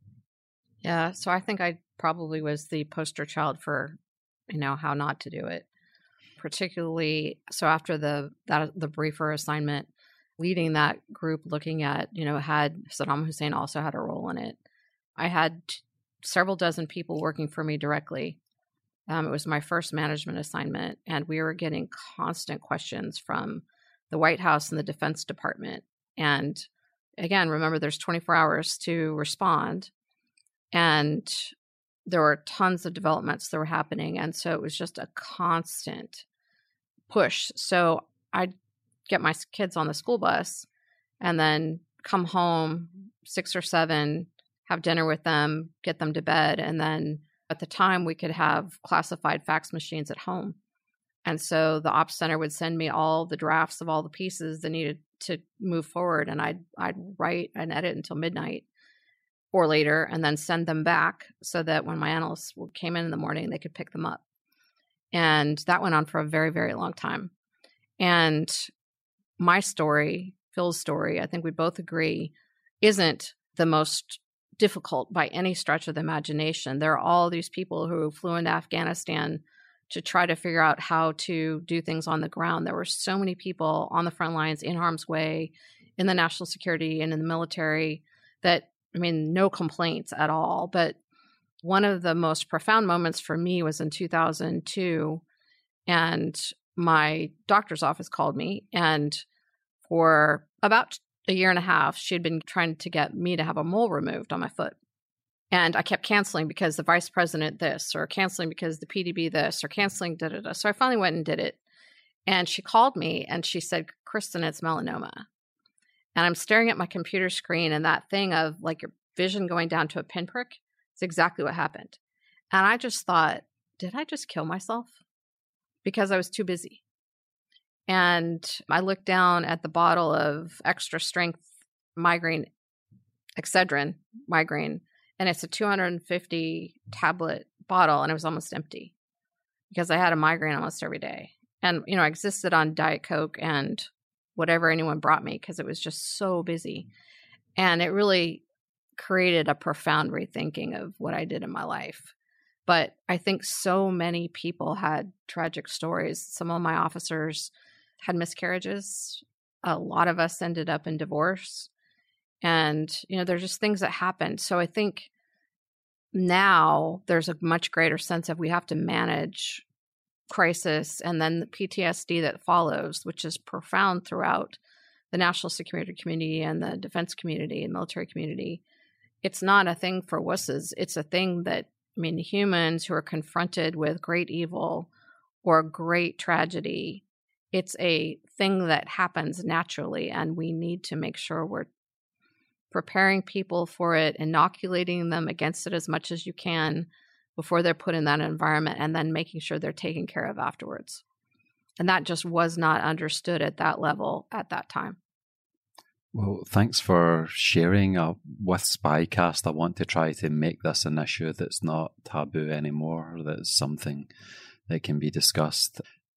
Yeah. So I think I probably was the poster child for, you know, how not to do it. Particularly, so after the that the briefer assignment, leading that group, looking at, you know, had Saddam Hussein also had a role in it. I had t- several dozen people working for me directly. Um, it was my first management assignment, and we were getting constant questions from the White House and the Defense Department. And again, remember, there's twenty-four hours to respond. And there were tons of developments that were happening. And so it was just a constant push. So I'd get my kids on the school bus and then come home six or seven, have dinner with them, get them to bed. And then at the time we could have classified fax machines at home. And so the ops center would send me all the drafts of all the pieces that needed to move forward. And I'd, I'd write and edit until midnight or later, and then send them back so that when my analysts came in in the morning, they could pick them up. And that went on for a very, very long time. And my story, Phil's story, I think we both agree, isn't the most difficult by any stretch of the imagination. There are all these people who flew into Afghanistan to try to figure out how to do things on the ground. There were so many people on the front lines, in harm's way, in the national security and in the military that, I mean, no complaints at all. But one of the most profound moments for me was in two thousand two, and my doctor's office called me. And for about a year and a half, she had been trying to get me to have a mole removed on my foot. And I kept canceling because the vice president this, or canceling because the P D B this, or canceling da da da. So I finally went and did it. And she called me and she said, Kristen, it's melanoma. And I'm staring at my computer screen, and that thing of like your vision going down to a pinprick is exactly what happened. And I just thought, did I just kill myself? Because I was too busy. And I looked down at the bottle of extra strength migraine, Excedrin migraine, and it's a two hundred fifty tablet bottle, and it was almost empty because I had a migraine almost every day. And, you know, I existed on Diet Coke and whatever anyone brought me because it was just so busy. And it really created a profound rethinking of what I did in my life. But I think so many people had tragic stories. Some of my officers had miscarriages. A lot of us ended up in divorce. And, you know, there's just things that happened. So I think now there's a much greater sense of we have to manage crisis and then the P T S D that follows, which is profound throughout the national security community and the defense community and military community, it's not a thing for wusses. It's a thing that, I mean, humans who are confronted with great evil or great tragedy, it's a thing that happens naturally, and we need to make sure we're preparing people for it, inoculating them against it as much as you can before they're put in that environment, and then making sure they're taken care of afterwards. And that just was not understood at that level at that time. Well, thanks for sharing. Uh, with Spycast, I want to try to make this an issue that's not taboo anymore, that's something that can be discussed.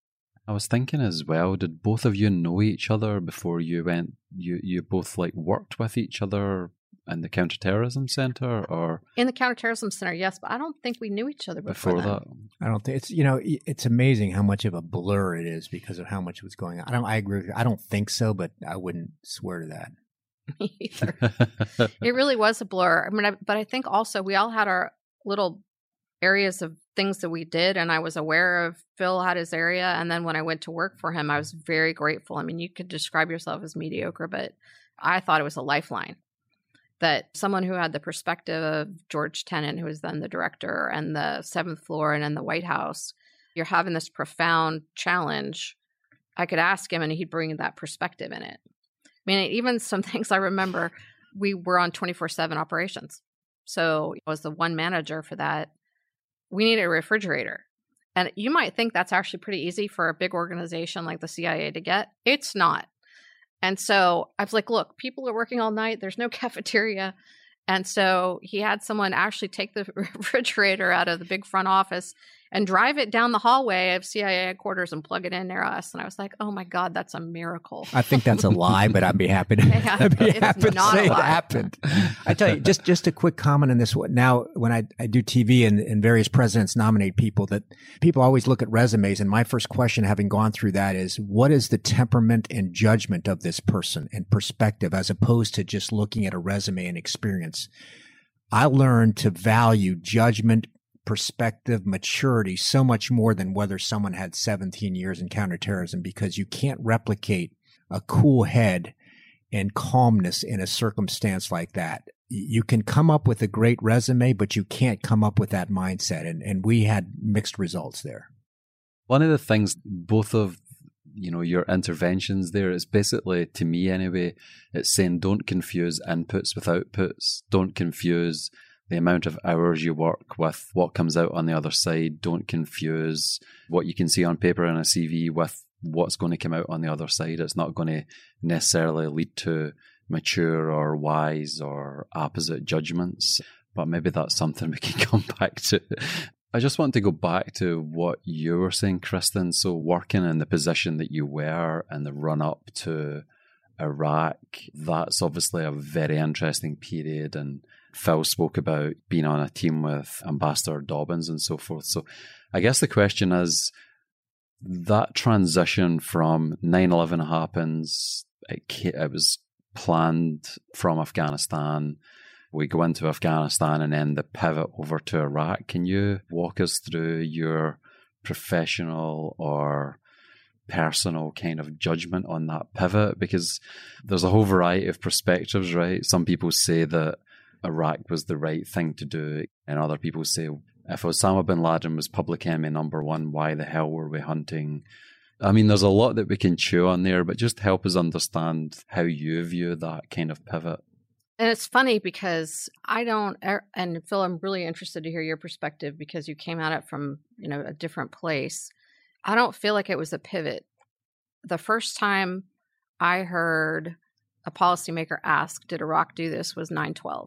I was thinking as well, did both of you know each other before you went, you, you both like worked with each other in the Counterterrorism Center, or? In the Counterterrorism Center, yes, but I don't think we knew each other before, before that. I don't think it's, you know, it's amazing how much of a blur it is because of how much was going on. I don't, I agree with you. I don't think so, but I wouldn't swear to that. Me either. It really was a blur. I mean, I, but I think also we all had our little areas of things that we did, and I was aware of Phil had his area, and then when I went to work for him, I was very grateful. I mean, you could describe yourself as mediocre, but I thought it was a lifeline. That someone who had the perspective of George Tenet, who was then the director, and the seventh floor and in the White House, you're having this profound challenge. I could ask him and he'd bring that perspective in it. I mean, even some things I remember, we were on twenty-four seven operations. So I was the one manager for that. We needed a refrigerator. And you might think that's actually pretty easy for a big organization like the C I A to get. It's not. And so I was like, look, people are working all night. There's no cafeteria. And so he had someone actually take the refrigerator out of the big front office and drive it down the hallway of C I A headquarters and plug it in near us. And I was like, oh my God, that's a miracle. I think that's a lie, but I'd be happy to, Yeah, I'd be it's happy to not say a it lie. happened. I tell you, just, just a quick comment on this one. Now, when I, I do T V and, and various presidents nominate people, that people always look at resumes. And my first question, having gone through that, is what is the temperament and judgment of this person and perspective, as opposed to just looking at a resume and experience? I learned to value judgment, perspective, maturity so much more than whether someone had seventeen years in counterterrorism, because you can't replicate a cool head and calmness in a circumstance like that. You can come up with a great resume, but you can't come up with that mindset. And, and we had mixed results there. One of the things, both of you know, your interventions there, is basically, to me anyway, it's saying don't confuse inputs with outputs. Don't confuse the amount of hours you work with what comes out on the other side. Don't confuse what you can see on paper in a C V with what's going to come out on the other side. It's not going to necessarily lead to mature or wise or opposite judgments, but maybe that's something we can come back to. I just want to go back to what you were saying, Kristen. So working in the position that you were in the run-up to Iraq, that's obviously a very interesting period. And Phil spoke about being on a team with Ambassador Dobbins and so forth. So I guess the question is, that transition from nine eleven happens, it, it was planned from Afghanistan. We go into Afghanistan and then the pivot over to Iraq. Can you walk us through your professional or personal kind of judgment on that pivot? Because there's a whole variety of perspectives, right? Some people say that Iraq was the right thing to do, and other people say, if Osama bin Laden was public enemy number one, why the hell were we hunting? I mean, there's a lot that we can chew on there, but just help us understand how you view that kind of pivot. And it's funny because I don't, and Phil, I'm really interested to hear your perspective because you came at it from, you know, a different place. I don't feel like it was a pivot. The first time I heard a policymaker ask, did Iraq do this, was nine twelve.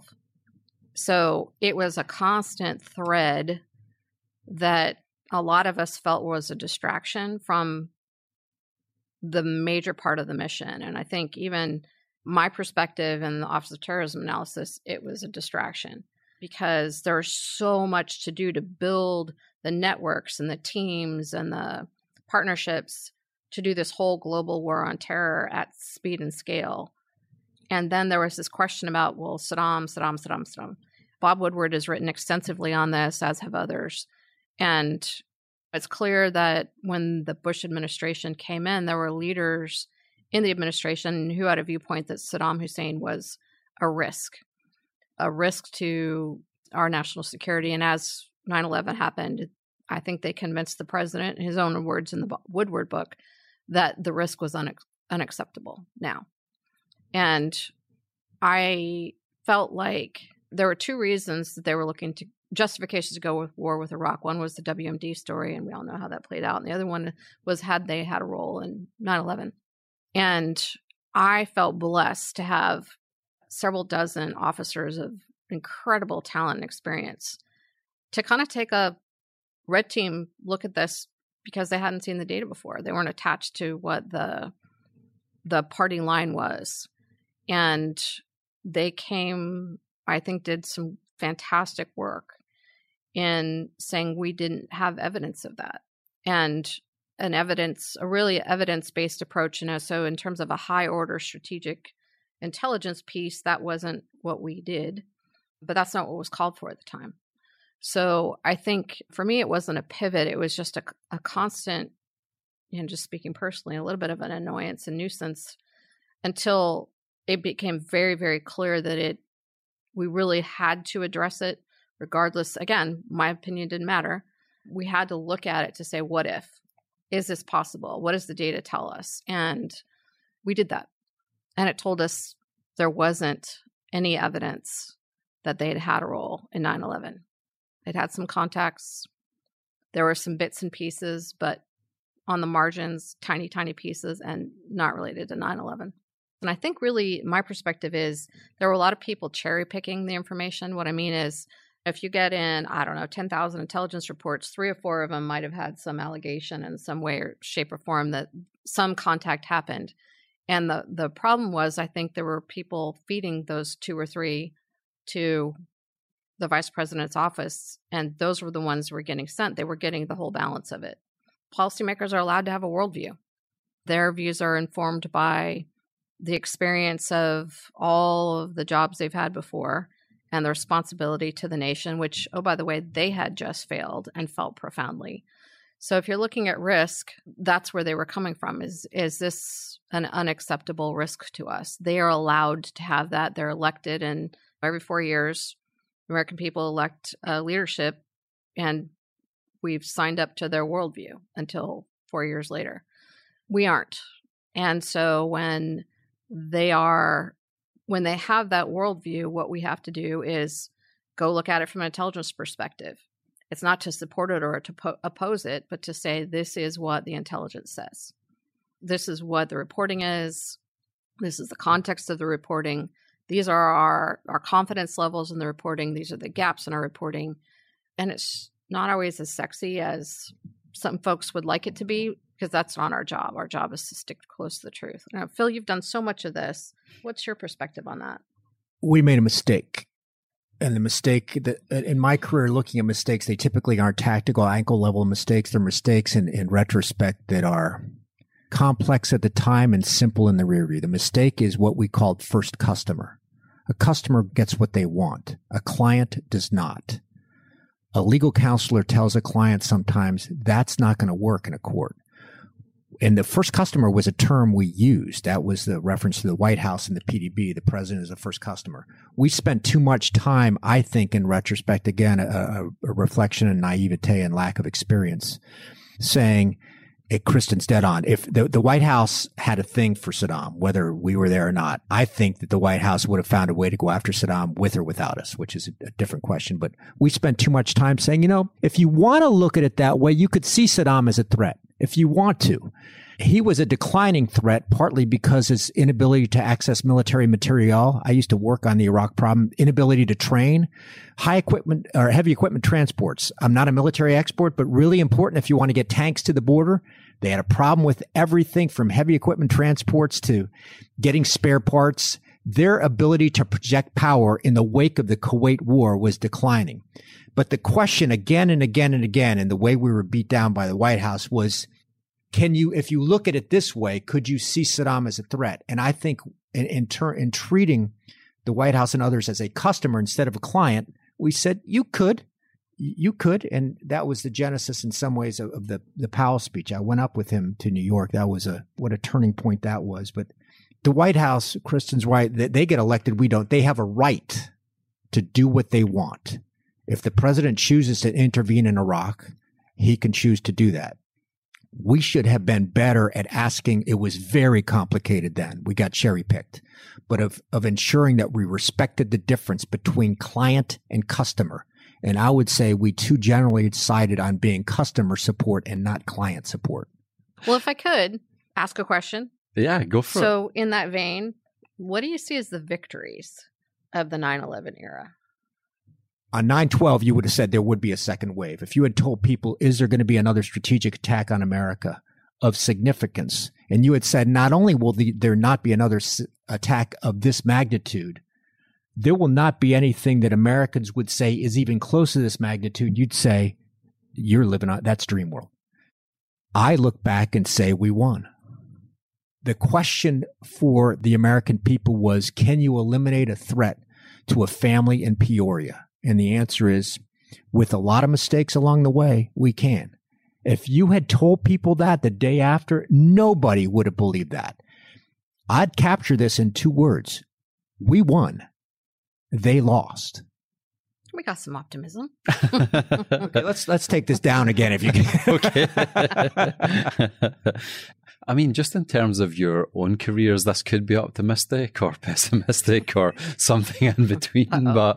So it was a constant thread that a lot of us felt was a distraction from the major part of the mission. And I think even my perspective in the Office of Terrorism Analysis, it was a distraction because there's so much to do to build the networks and the teams and the partnerships to do this whole global war on terror at speed and scale. And then there was this question about, well, Saddam, Saddam, Saddam, Saddam. Bob Woodward has written extensively on this, as have others. And It's clear that when the Bush administration came in, there were leaders in the administration who had a viewpoint that Saddam Hussein was a risk, a risk to our national security. And as nine eleven happened, I think they convinced the president, in his own words in the Woodward book, that the risk was unac- unacceptable now. And I felt like there were two reasons that they were looking to justifications to go with war with Iraq. One was the W M D story, and we all know how that played out. And the other one was had they had a role in nine eleven. And I felt blessed to have several dozen officers of incredible talent and experience to kind of take a red team look at this because they hadn't seen the data before. They weren't attached to what the the party line was. And they came, I think, did some fantastic work in saying we didn't have evidence of that. And an evidence, a really evidence-based approach. You know, so in terms of a high-order strategic intelligence piece, that wasn't what we did, but that's not what was called for at the time. So I think for me, it wasn't a pivot. It was just a, a constant, and just speaking personally, a little bit of an annoyance and nuisance until it became very, very clear that it, we really had to address it regardless. Again, my opinion didn't matter. We had to look at it to say, what if? Is this possible? What does the data tell us? And we did that. And it told us there wasn't any evidence that they had had a role in nine eleven. It had some contacts. There were some bits and pieces, but on the margins, tiny, tiny pieces, and not related to nine eleven. And I think really my perspective is there were a lot of people cherry picking the information. What I mean is, if you get in, I don't know, ten thousand intelligence reports, three or four of them might have had some allegation in some way or shape or form that some contact happened. And the, the problem was, I think there were people feeding those two or three to the vice president's office, and those were the ones who were getting sent. They were getting the whole balance of it. Policymakers are allowed to have a worldview. Their views are informed by the experience of all of the jobs they've had before and the responsibility to the nation, which, oh, by the way, they had just failed and felt profoundly. So if you're looking at risk, that's where they were coming from. Is, is this an unacceptable risk to us? They are allowed to have that. They're elected, and every four years, American people elect uh, leadership, and we've signed up to their worldview until four years later. We aren't. And so when they are, when they have that worldview, what we have to do is go look at it from an intelligence perspective. It's not to support it or to po- oppose it, but to say, this is what the intelligence says. This is what the reporting is. This is the context of the reporting. These are our, our confidence levels in the reporting. These are the gaps in our reporting. And it's not always as sexy as some folks would like it to be, because that's not our job. Our job is to stick close to the truth. Now, Phil, you've done so much of this. What's your perspective on that? We made a mistake. And the mistake that in my career, looking at mistakes, they typically aren't tactical ankle level mistakes. They're mistakes in, in retrospect that are complex at the time and simple in the rear view. The mistake is what we called first customer. A customer gets what they want. A client does not. A legal counselor tells a client sometimes that's not going to work in a court. And the first customer was a term we used. That was the reference to the White House and the P D B. The president is the first customer. We spent too much time, I think, in retrospect, again, a, a reflection of naivete and lack of experience, saying, hey, Kristen's dead on. If the, the White House had a thing for Saddam, whether we were there or not, I think that the White House would have found a way to go after Saddam with or without us, which is a, a different question. But we spent too much time saying, you know, if you want to look at it that way, you could see Saddam as a threat. If you want to. He was a declining threat, partly because his inability to access military material. I used to work on the Iraq problem, inability to train, high equipment or heavy equipment transports. I'm not a military expert, but really important if you want to get tanks to the border. They had a problem with everything from heavy equipment transports to getting spare parts. Their ability to project power in the wake of the Kuwait War was declining. But the question again and again and again, and the way we were beat down by the White House was, can you, if you look at it this way, could you see Saddam as a threat? And I think in, in, ter- in treating the White House and others as a customer instead of a client, we said, you could. you could, and that was the genesis in some ways of, of the, the Powell speech. I went up with him to New York. That was a, what a turning point that was. But the White House, Kristen's right, they, they get elected, we don't. They have a right to do what they want. If the president chooses to intervene in Iraq, he can choose to do that. We should have been better at asking. It was very complicated then. We got cherry picked, but of, of ensuring that we respected the difference between client and customer. And I would say we too generally decided on being customer support and not client support. Well, if I could ask a question. Yeah, go for so it. So in that vein, what do you see as the victories of the nine eleven era? On nine twelve, you would have said there would be a second wave. If you had told people, is there going to be another strategic attack on America of significance? And you had said, not only will the, there not be another s- attack of this magnitude, there will not be anything that Americans would say is even close to this magnitude. You'd say, you're living on, that's dream world. I look back and say, we won. The question for the American people was, can you eliminate a threat to a family in Peoria? And the answer is, with a lot of mistakes along the way, we can. If you had told people that the day after, nobody would have believed that. I'd capture this in two words. We won. They lost. We got some optimism. Okay, let's let's take this down again if you can. Okay. I mean, just in terms of your own careers, this could be optimistic or pessimistic or something in between. Uh-oh.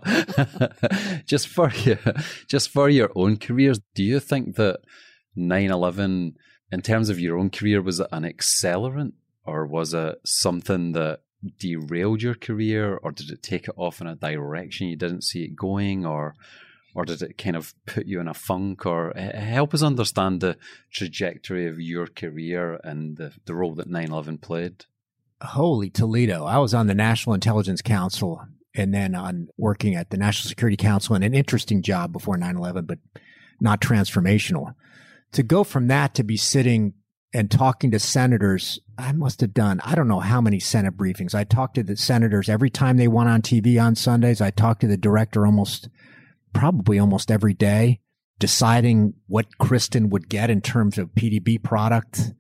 But just for you, just for your own careers, do you think that nine eleven, in terms of your own career, was it an accelerant, or was it something that derailed your career, or did it take it off in a direction you didn't see it going, or or did it kind of put you in a funk? Or help us understand the trajectory of your career and the, the role that nine eleven played. Holy Toledo. I was on the National Intelligence Council and then on working at the National Security Council, and an interesting job before nine eleven, but not transformational. To go from that to be sitting and talking to senators, I must have done, I don't know how many Senate briefings. I talked to the senators every time they went on T V on Sundays. I talked to the director almost, probably almost every day, deciding what Kristen would get in terms of P D B product,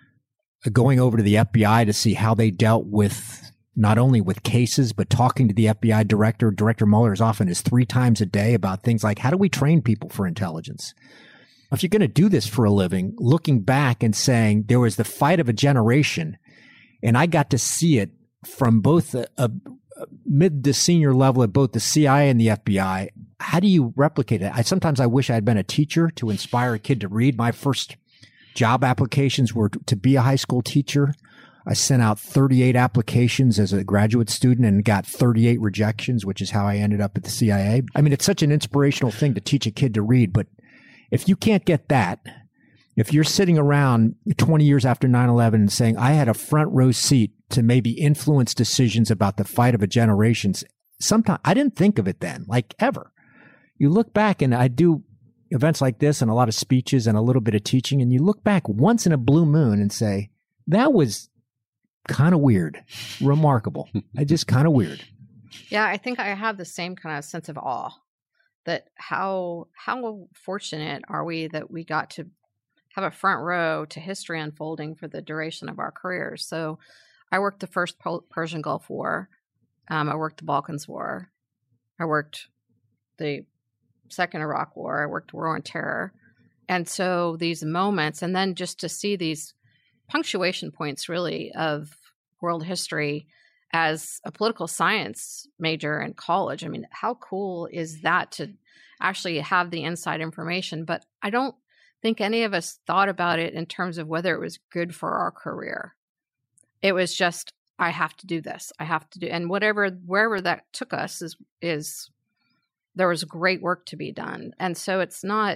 going over to the F B I to see how they dealt with not only with cases, but talking to the F B I director. Director Mueller is often is three times a day about things like, how do we train people for intelligence? If you're going to do this for a living, looking back and saying there was the fight of a generation, and I got to see it from both a, a, a mid to senior level at both the C I A and the F B I. How do you replicate it? I sometimes I wish I had been a teacher to inspire a kid to read. My first job applications were to be a high school teacher. I sent out thirty-eight applications as a graduate student and got thirty-eight rejections, which is how I ended up at the C I A. I mean, it's such an inspirational thing to teach a kid to read, but if you can't get that, if you're sitting around twenty years after nine eleven and saying, I had a front row seat to maybe influence decisions about the fight of a generation, sometimes I didn't think of it then, like ever. You look back, and I do events like this and a lot of speeches and a little bit of teaching, and you look back once in a blue moon and say, that was kind of weird, remarkable. I just kind of weird. Yeah, I think I have the same kind of sense of awe. That how how fortunate are we that we got to have a front row to history unfolding for the duration of our careers. So I worked the first Persian Gulf War. Um, I worked the Balkans War. I worked the second Iraq War. I worked War on Terror. And so these moments, and then just to see these punctuation points really of world history as a political science major in college. I mean, how cool is that to actually have the inside information? But I don't think any of us thought about it in terms of whether it was good for our career. It was just, I have to do this. I have to do, and whatever, wherever that took us is, is there was great work to be done. And so it's not,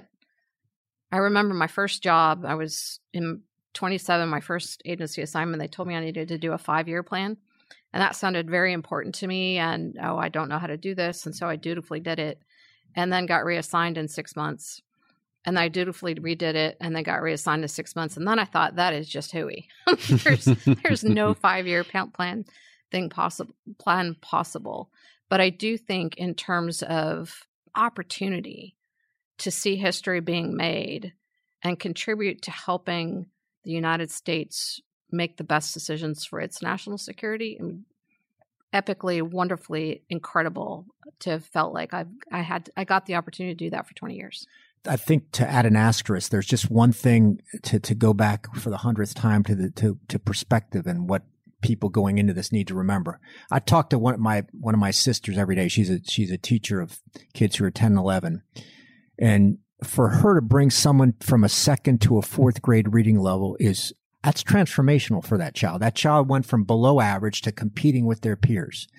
I remember my first job, I was in twenty-seven, my first agency assignment, they told me I needed to do a five-year plan. And that sounded very important to me. And, oh, I don't know how to do this. And so I dutifully did it and then got reassigned in six months. And I dutifully redid it and then got reassigned to six months. And then I thought, that is just hooey. there's, there's no five-year plan thing possible, plan possible. But I do think in terms of opportunity, to see history being made and contribute to helping the United States make the best decisions for its national security. I mean, epically, wonderfully, incredible to have felt like I've, I had, I got the opportunity to do that for twenty years. I think to add an asterisk, there's just one thing to, to go back for the hundredth time to the, to, to perspective and what people going into this need to remember. I talk to one of my, one of my sisters every day. She's a, she's a teacher of kids who are ten and eleven. And for her to bring someone from a second to a fourth grade reading level is, that's transformational for that child. That child went from below average to competing with their peers.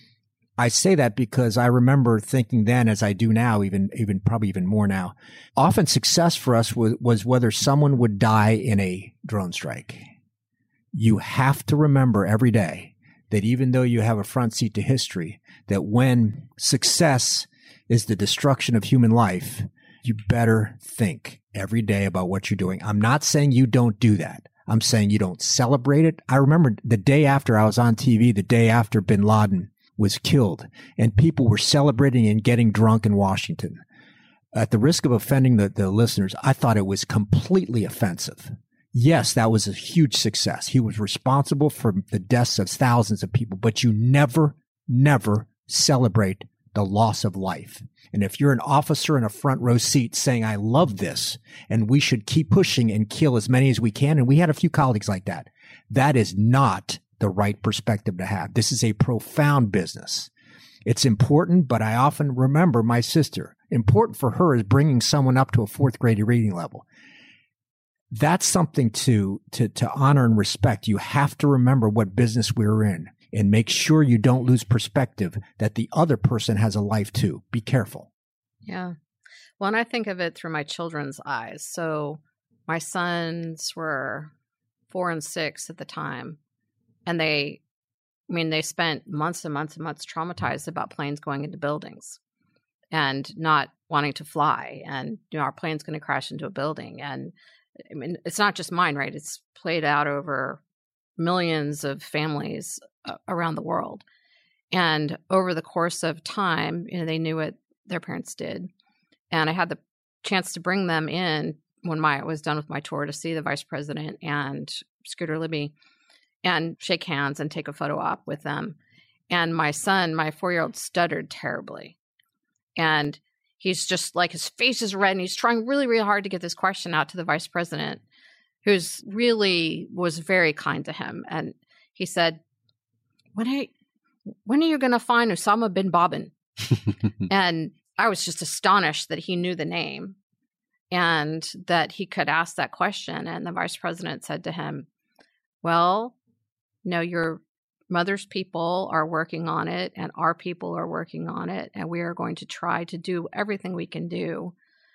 I say that because I remember thinking then, as I do now, even, even probably even more now, often success for us was, was whether someone would die in a drone strike. You have to remember every day that even though you have a front seat to history, that when success is the destruction of human life, you better think every day about what you're doing. I'm not saying you don't do that. I'm saying you don't celebrate it. I remember the day after I was on T V, the day after bin Laden was killed, and people were celebrating and getting drunk in Washington. At the risk of offending the, the listeners, I thought it was completely offensive. Yes, that was a huge success. He was responsible for the deaths of thousands of people, but you never, never celebrate the loss of life. And if you're an officer in a front row seat saying, I love this, and we should keep pushing and kill as many as we can, and we had a few colleagues like that, that is not the right perspective to have. This is a profound business. It's important, but I often remember my sister. Important for her is bringing someone up to a fourth grade reading level. That's something to, to, to honor and respect. You have to remember what business we're in and make sure you don't lose perspective that the other person has a life too. Be careful. Yeah. Well, and I think of it through my children's eyes. So my sons were four and six at the time. And they, I mean, they spent months and months and months traumatized about planes going into buildings and not wanting to fly. And, you know, our plane's going to crash into a building. And I mean, it's not just mine, right? It's played out over millions of families uh, around the world. And over the course of time, you know, they knew what their parents did. And I had the chance to bring them in when my, I was done with my tour to see the vice president and Scooter Libby and shake hands and take a photo op with them. And my son, my four-year-old, stuttered terribly. And he's just like, his face is red and he's trying really, really hard to get this question out to the vice president, who's really was very kind to him. And he said, when are, when are you going to find Osama bin Laden? And I was just astonished that he knew the name and that he could ask that question. And the vice president said to him, well, no, your mother's people are working on it and our people are working on it. And we are going to try to do everything we can do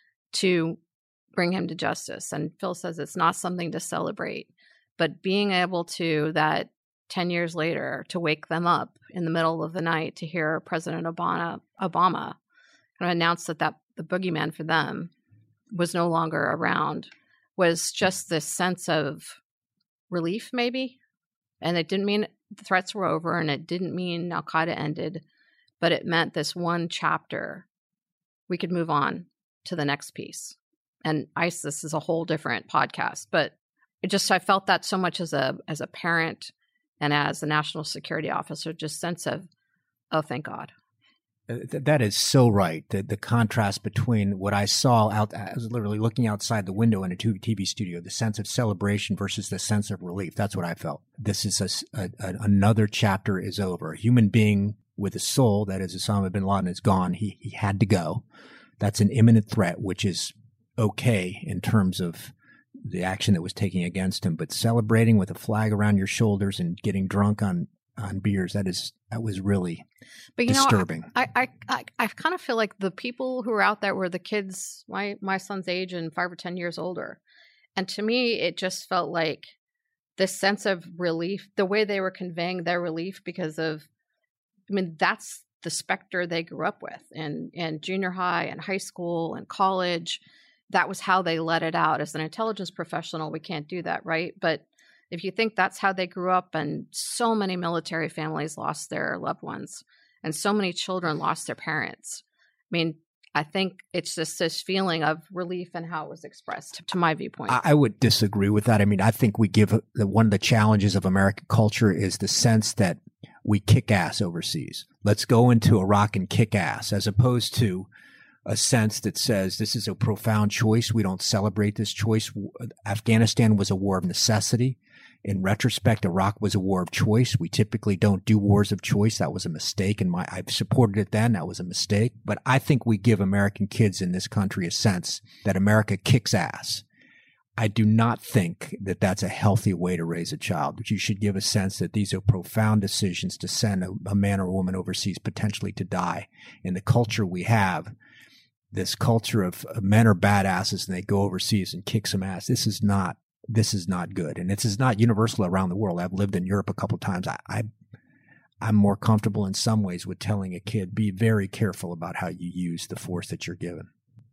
to bring him to justice. And Phil says it's not something to celebrate, but being able to, that ten years later, to wake them up in the middle of the night to hear President Obama, Obama kind of announce that, that the boogeyman for them was no longer around, was just this sense of relief, maybe. And it didn't mean the threats were over, and it didn't mean Al-Qaeda ended, but it meant this one chapter, we could move on to the next piece. And ISIS is a whole different podcast, but it just, I felt that so much as a as a parent and as a national security officer, just sense of, oh, thank God. That is so right. The, the contrast between what I saw out, I was literally looking outside the window in a T V studio, the sense of celebration versus the sense of relief. That's what I felt. This is a, a, a, another chapter is over. A human being with a soul, that is Osama bin Laden, is gone. He, he had to go. That's an imminent threat, which is okay in terms of the action that was taken against him. But celebrating with a flag around your shoulders and getting drunk on on beers, that is that was really but you disturbing. know, I, I I I kind of feel like the people who were out there were the kids my my son's age and five or ten years older, and to me it just felt like this sense of relief, the way they were conveying their relief because of, I mean, that's the specter they grew up with in in junior high and high school and college. That was how they let it out. As an intelligence professional, we can't do that, right? But if you think that's how they grew up, and so many military families lost their loved ones and so many children lost their parents. I mean, I think it's just this feeling of relief and how it was expressed, to my viewpoint. I would disagree with that. I mean, I think we give one of the challenges of American culture is the sense that we kick ass overseas. Let's go into Iraq and kick ass, as opposed to a sense that says this is a profound choice. We don't celebrate this choice. Afghanistan was a war of necessity. In retrospect, Iraq was a war of choice. We typically don't do wars of choice. That was a mistake. And my, I've supported it then. That was a mistake. But I think we give American kids in this country a sense that America kicks ass. I do not think that that's a healthy way to raise a child, but you should give a sense that these are profound decisions to send a, a man or a woman overseas potentially to die. In the culture we have, this culture of uh, men are badasses and they go overseas and kick some ass. This is not This is not good. And this is not universal around the world. I've lived in Europe a couple of times. I, I, I'm more comfortable in some ways with telling a kid, be very careful about how you use the force that you're given.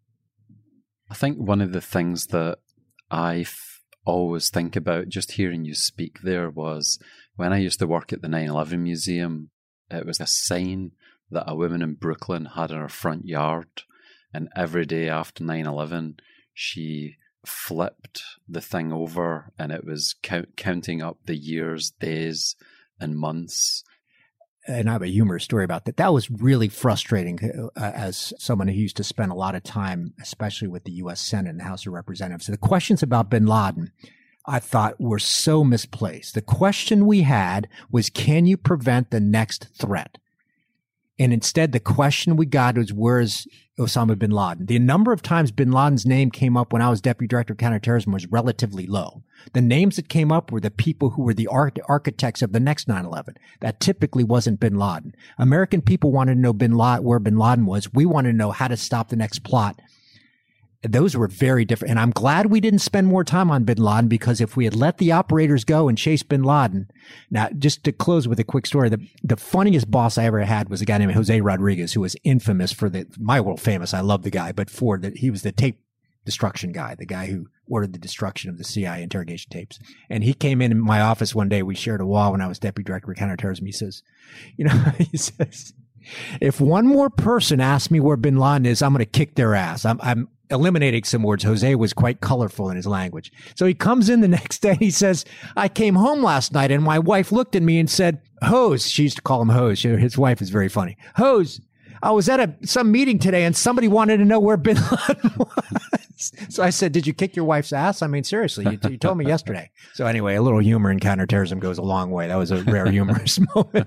I think one of the things that I f- always think about just hearing you speak there was when I used to work at the nine eleven Museum, it was a sign that a woman in Brooklyn had in her front yard. And every day after nine eleven, she flipped the thing over and it was count, counting up the years, days, and months. And I have a humorous story about that. That was really frustrating uh, as someone who used to spend a lot of time, especially with the U S Senate and the House of Representatives. So the questions about bin Laden, I thought, were so misplaced. The question we had was, can you prevent the next threat? And instead, the question we got was, where is Osama bin Laden? The number of times bin Laden's name came up when I was Deputy Director of Counterterrorism was relatively low. The names that came up were the people who were the arch- architects of the next nine eleven. That typically wasn't bin Laden. American people wanted to know bin Laden, where bin Laden was. We wanted to know how to stop the next plot. Those were very different. And I'm glad we didn't spend more time on bin Laden, because if we had let the operators go and chase bin Laden. Now, just to close with a quick story, the, the funniest boss I ever had was a guy named Jose Rodriguez, who was infamous for the, my world famous. I love the guy, but for the, he was the tape destruction guy, the guy who ordered the destruction of the C I A interrogation tapes. And he came in my office one day. We shared a wall when I was Deputy Director of Counterterrorism. He says, you know, he says, if one more person asks me where bin Laden is, I'm going to kick their ass. I'm, I'm eliminating some words. Jose was quite colorful in his language. So he comes in the next day and he says, I came home last night and my wife looked at me and said, Hose, she used to call him Hose. His wife is very funny. Hose, I was at a, some meeting today and somebody wanted to know where bin Laden was. So I said, did you kick your wife's ass? I mean, seriously, you, you told me yesterday. So anyway, a little humor in counterterrorism goes a long way. That was a rare humorous moment.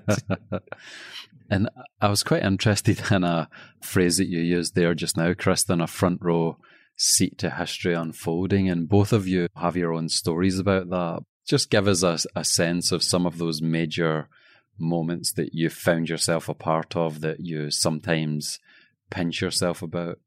And I was quite interested in a phrase that you used there just now, Kristen, a front row seat to history unfolding. And both of you have your own stories about that. Just give us a, a sense of some of those major moments that you found yourself a part of that you sometimes pinch yourself about.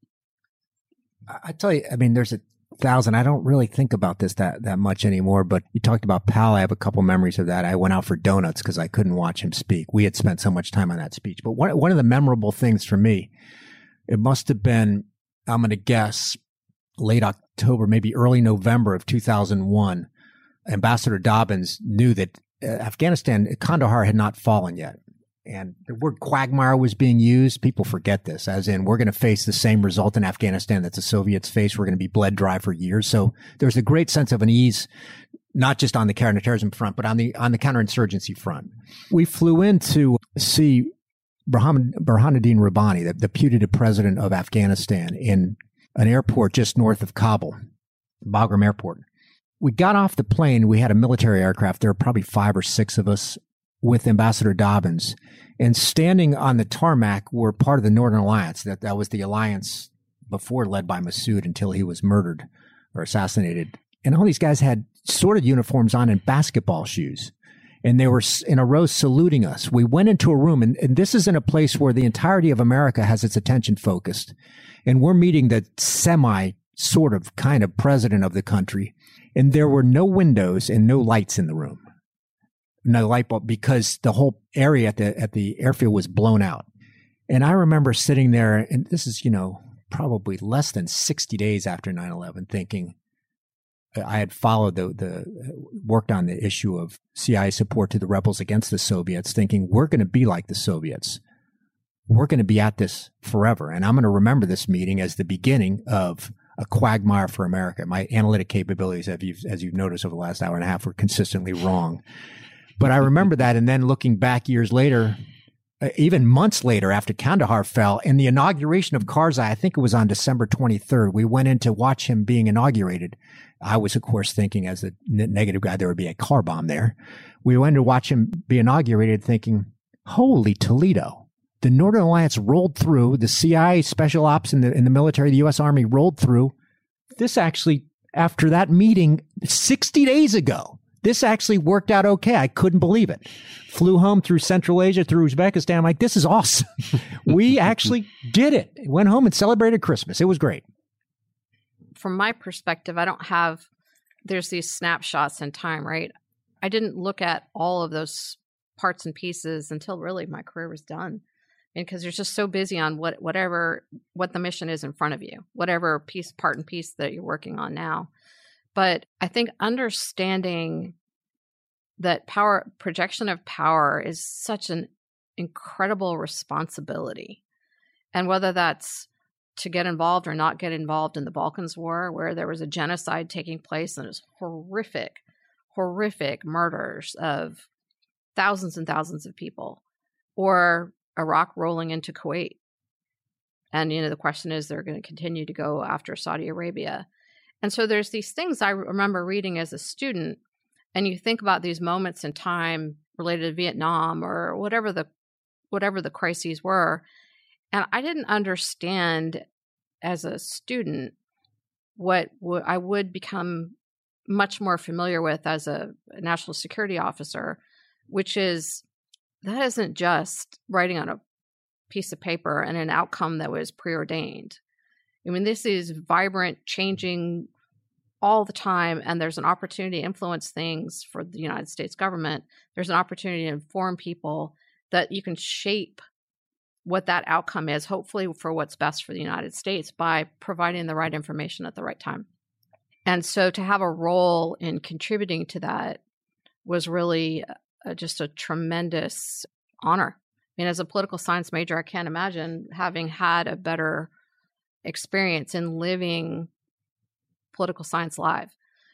I tell you, I mean, there's a thousand. I don't really think about this that, that much anymore, but you talked about Powell. I have a couple memories of that. I went out for donuts because I couldn't watch him speak. We had spent so much time on that speech. But one, one of the memorable things for me, it must have been, I'm going to guess, late October, maybe early November of two thousand one. Ambassador Dobbins knew that uh, Afghanistan, Kandahar had not fallen yet. And the word quagmire was being used. People forget this, as in we're going to face the same result in Afghanistan that the Soviets faced. We're going to be bled dry for years. So there's a great sense of unease, not just on the counterterrorism front, but on the on the counterinsurgency front. We flew in to see Burhan, Burhanuddin Rabbani, the, the putative president of Afghanistan, in an airport just north of Kabul, Bagram Airport. We got off the plane. We had a military aircraft. There were probably five or six of us with Ambassador Dobbins, and standing on the tarmac were part of the Northern Alliance. That that was the alliance before led by Massoud until he was murdered or assassinated. And all these guys had sorted uniforms on and basketball shoes. And they were in a row saluting us. We went into a room, and, and this is in a place where the entirety of America has its attention focused. And we're meeting the semi sort of kind of president of the country. And there were no windows and no lights in the room. No light bulb, because the whole area at the at the airfield was blown out. And I remember sitting there, and this is, you know, probably less than sixty days after nine eleven, thinking, I had followed the, the worked on the issue of C I A support to the rebels against the Soviets, thinking we're going to be like the Soviets. we're going to be at this forever. And I'm going to remember this meeting as the beginning of a quagmire for America. My analytic capabilities, as you've, as you've noticed over the last hour and a half, were consistently wrong. But I remember that. And then looking back years later, uh, even months later after Kandahar fell, in the inauguration of Karzai, I think it was on December twenty-third, we went in to watch him being inaugurated. I was, of course, thinking as a negative guy, there would be a car bomb there. We went to watch him be inaugurated thinking, holy Toledo. The Northern Alliance rolled through. The C I A special ops in the, in the military, the U S Army rolled through. This actually, after that meeting sixty days ago, this actually worked out okay. I couldn't believe it. Flew home through Central Asia, through Uzbekistan. I'm like, this is awesome. We actually did it. Went home and celebrated Christmas. It was great. From my perspective, I don't have, there's these snapshots in time, right? I didn't look at all of those parts and pieces until really my career was done. Because you're just so busy on what whatever what the mission is in front of you, whatever piece, part and piece that you're working on now. But I think understanding that power, projection of power is such an incredible responsibility. And whether that's to get involved or not get involved in the Balkans War, where there was a genocide taking place and it was horrific, horrific murders of thousands and thousands of people, or Iraq rolling into Kuwait. And, you know, the question is, they're going to continue to go after Saudi Arabia. And so there's these things I remember reading as a student, and you think about these moments in time related to Vietnam or whatever the, whatever the crises were. And I didn't understand as a student what w- I would become much more familiar with as a, a national security officer, which is, that isn't just writing on a piece of paper and an outcome that was preordained. I mean, this is vibrant, changing all the time, and there's an opportunity to influence things for the United States government. There's an opportunity to inform people that you can shape what that outcome is, hopefully for what's best for the United States, by providing the right information at the right time. And so to have a role in contributing to that was really Uh, just a tremendous honor. I mean, as a political science major, I can't imagine having had a better experience in living political science live.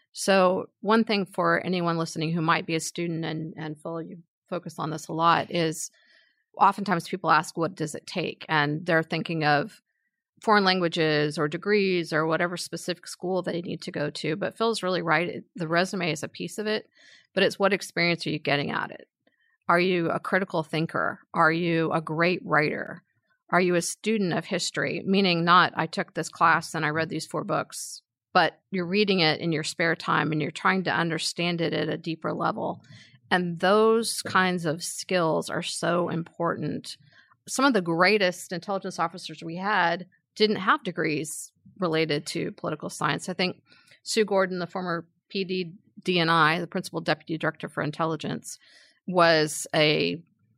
So one thing for anyone listening who might be a student, and, and Phil, you focus on this a lot, is oftentimes people ask, what does it take? And they're thinking of foreign languages or degrees or whatever specific school they need to go to. But Phil's really right. The resume is a piece of it, but it's what experience are you getting at it? Are you a critical thinker? Are you a great writer? Are you a student of history? Meaning not, I took this class and I read these four books, but you're reading it in your spare time and you're trying to understand it at a deeper level. And those kinds of skills are so important. Some of the greatest intelligence officers we had didn't have degrees related to political science. I think Sue Gordon, the former P D D N I, the Principal Deputy Director for Intelligence, was a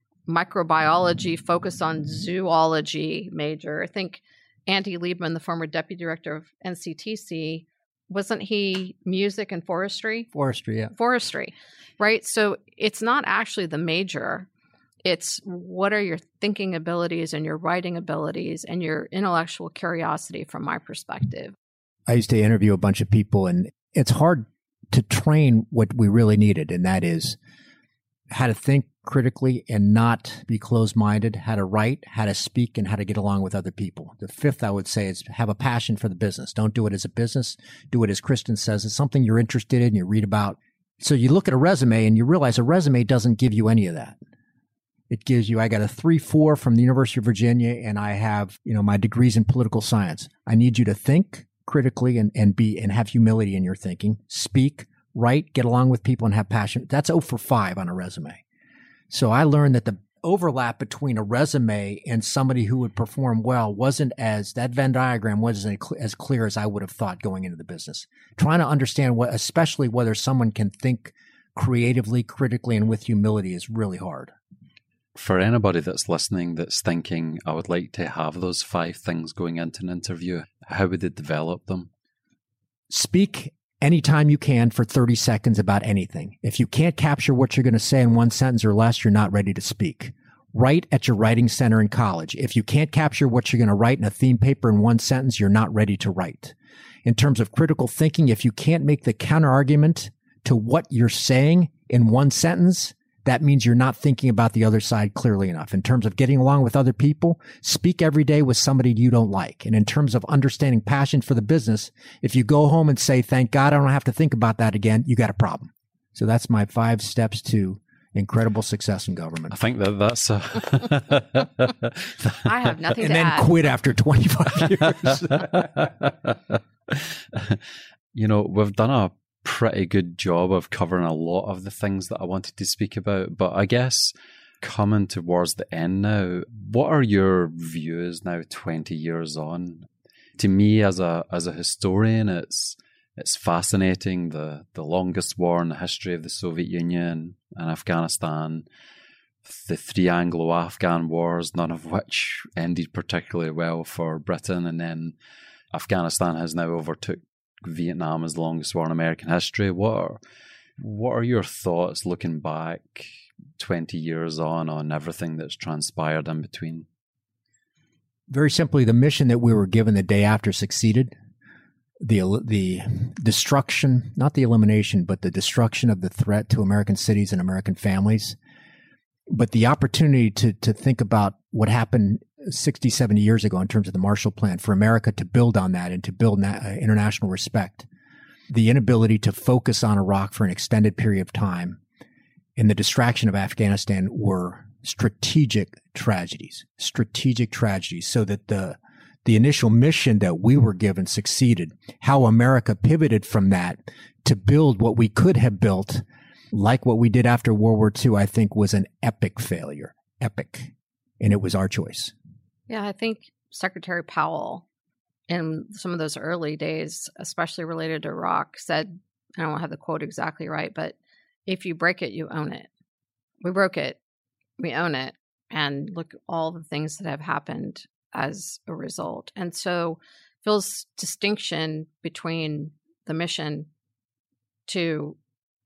microbiology focused on zoology major. I think Andy Liebman, the former Deputy Director of N C T C, wasn't he music and forestry? Forestry, yeah. Forestry, right? So it's not actually the major. It's what are your thinking abilities and your writing abilities and your intellectual curiosity from my perspective. I used to interview a bunch of people, and it's hard to train what we really needed, and that is how to think critically and not be closed-minded, how to write, how to speak, and how to get along with other people. The fifth, I would say, is have a passion for the business. Don't do it as a business. Do it, as Kristen says, it's something you're interested in, you read about. So you look at a resume and you realize a resume doesn't give you any of that. It gives you, I got a three four from the University of Virginia, and I have, you know, my degrees in political science. I need you to think critically and, and be, and have humility in your thinking, speak, write, get along with people, and have passion. That's zero for five on a resume. So I learned that the overlap between a resume and somebody who would perform well wasn't as, that Venn diagram wasn't as clear as I would have thought going into the business. Trying to understand what, especially whether someone can think creatively, critically, and with humility is really hard. For anybody that's listening that's thinking, I would like to have those five things going into an interview, how would they develop them? Speak anytime you can for thirty seconds about anything. If you can't capture what you're going to say in one sentence or less, you're not ready to speak. Write at your writing center in college. If you can't capture what you're going to write in a theme paper in one sentence, you're not ready to write. In terms of critical thinking, if you can't make the counterargument to what you're saying in one sentence, that means you're not thinking about the other side clearly enough. In terms of getting along with other people, speak every day with somebody you don't like. And in terms of understanding passion for the business, if you go home and say, thank God I don't have to think about that again, you got a problem. So that's my five steps to incredible success in government. I think that that's a I have nothing and to then add. quit after twenty-five years. You know, we've done a pretty good job of covering a lot of the things that I wanted to speak about, but I guess coming towards the end now, what are your views now twenty years on? To me, as a as a historian, it's It's fascinating, the, the longest war in the history of the Soviet Union and Afghanistan, the three Anglo-Afghan wars, none of which ended particularly well for Britain, and then Afghanistan has now overtook Vietnam as the longest war in American history. What are, what are your thoughts looking back twenty years on on everything that's transpired in between? Very simply, the mission that we were given the day after succeeded. The the destruction, not the elimination, but the destruction of the threat to American cities and American families. But the opportunity to to think about what happened sixty, seventy years ago in terms of the Marshall Plan for America to build on that and to build na- uh, international respect. The inability to focus on Iraq for an extended period of time and the distraction of Afghanistan were strategic tragedies, strategic tragedies, so that the The initial mission that we were given succeeded. How America pivoted from that to build what we could have built, like what we did after World War Two, I think was an epic failure. Epic. And it was our choice. Yeah, I think Secretary Powell in some of those early days, especially related to Iraq, said, I don't have the quote exactly right, but if you break it, you own it. We broke it. We own it. And look at all the things that have happened as a result. And so Phil's distinction between the mission to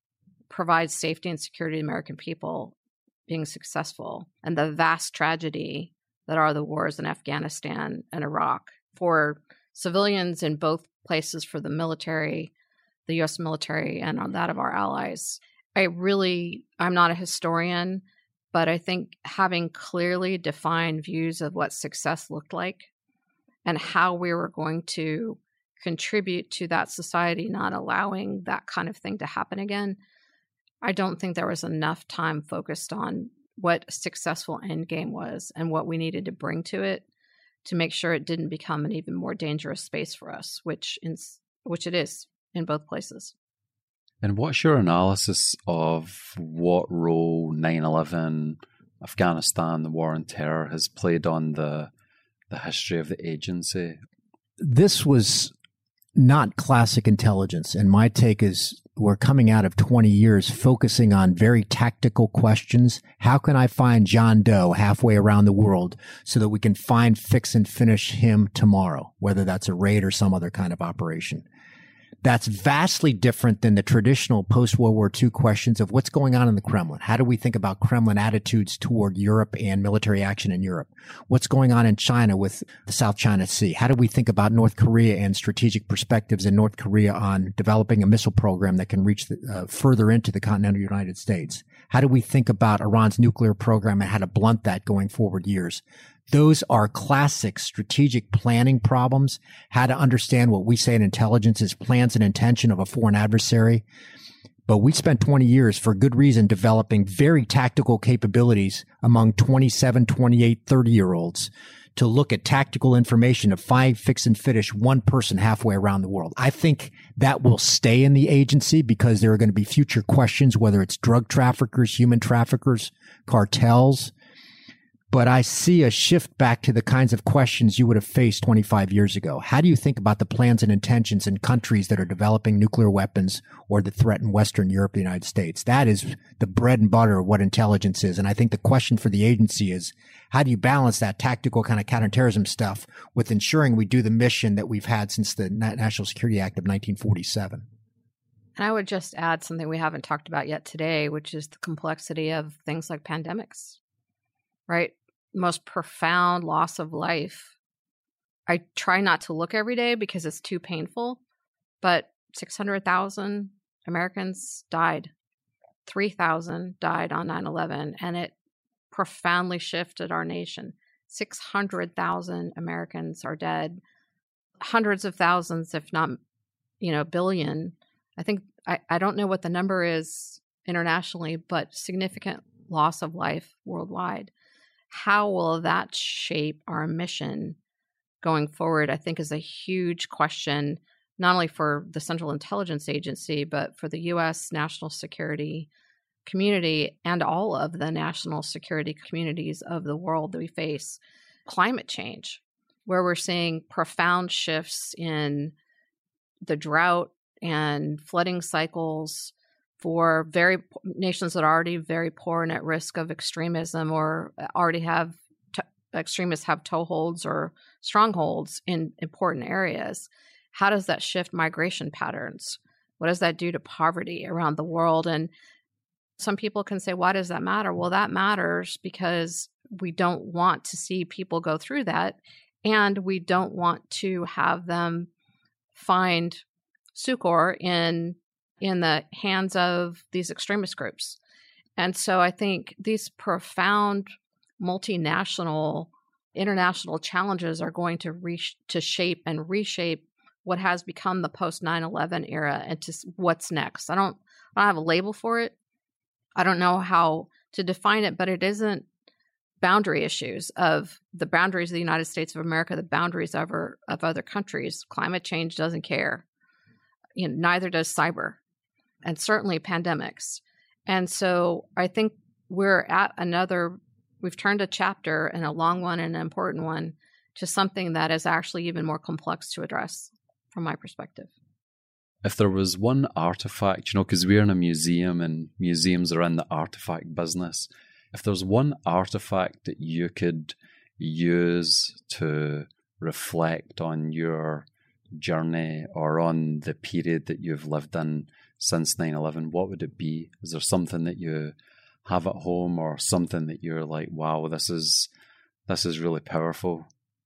provide safety and security to the American people being successful and the vast tragedy that are the wars in Afghanistan and Iraq for civilians in both places, for the military, the U S military, and on that of our allies. I really, I'm not a historian, but I think having clearly defined views of what success looked like and how we were going to contribute to that society, not allowing that kind of thing to happen again, I don't think there was enough time focused on what a successful end game was and what we needed to bring to it to make sure it didn't become an even more dangerous space for us, which in, which it is in both places. And what's your analysis of what role nine eleven, Afghanistan, the war on terror has played on the the history of the agency? This was not classic intelligence. And my take is we're coming out of twenty years focusing on very tactical questions. How can I find John Doe halfway around the world so that we can find, fix, and finish him tomorrow, whether that's a raid or some other kind of operation? That's vastly different than the traditional post-World War Two questions of what's going on in the Kremlin. How do we think about Kremlin attitudes toward Europe and military action in Europe? What's going on in China with the South China Sea? How do we think about North Korea and strategic perspectives in North Korea on developing a missile program that can reach the, uh, further into the continental United States? How do we think about Iran's nuclear program and how to blunt that going forward years? Those are classic strategic planning problems, how to understand what we say in intelligence is plans and intention of a foreign adversary. But we spent twenty years, for good reason, developing very tactical capabilities among twenty-seven, twenty-eight, thirty-year-olds to look at tactical information to find, fix, and finish one person halfway around the world. I think that will stay in the agency because there are going to be future questions, whether it's drug traffickers, human traffickers, cartels. But I see a shift back to the kinds of questions you would have faced twenty-five years ago. How do you think about the plans and intentions in countries that are developing nuclear weapons or that threaten Western Europe, the United States? That is the bread and butter of what intelligence is. And I think the question for the agency is, how do you balance that tactical kind of counterterrorism stuff with ensuring we do the mission that we've had since the National Security Act of nineteen forty-seven? And I would just add something we haven't talked about yet today, which is the complexity of things like pandemics. right? Most profound loss of life. I try not to look every day because it's too painful, but six hundred thousand Americans died. three thousand died on nine eleven, and it profoundly shifted our nation. six hundred thousand Americans are dead. Hundreds of thousands, if not, you know, billion. I think, I, I don't know what the number is internationally, but significant loss of life worldwide. How will that shape our mission going forward, I think, is a huge question, not only for the Central Intelligence Agency, but for the U S national security community and all of the national security communities of the world that we face. Climate change, where we're seeing profound shifts in the drought and flooding cycles for very nations that are already very poor and at risk of extremism, or already have t- extremists have toeholds or strongholds in important areas. How does that shift migration patterns? What does that do to poverty around the world? And some people can say, why does that matter? Well, that matters because we don't want to see people go through that, and we don't want to have them find succor in in the hands of these extremist groups. And so I think these profound multinational, international challenges are going to reach to shape and reshape what has become the post nine eleven era and to what's next. I don't, I don't have a label for it. I don't know how to define it, but it isn't boundary issues of the boundaries of the United States of America, the boundaries of, our, of other countries. Climate change doesn't care. You know, neither does cyber, and certainly pandemics. And so I think we're at another, we've turned a chapter, and a long one and an important one, to something that is actually even more complex to address from my perspective. If there was one artifact, you know, because we're in a museum and museums are in the artifact business, if there's one artifact that you could use to reflect on your journey or on the period that you've lived in since nine eleven, what would it be? Is there something that you have at home, or something that you're like, wow, this is this is really powerful?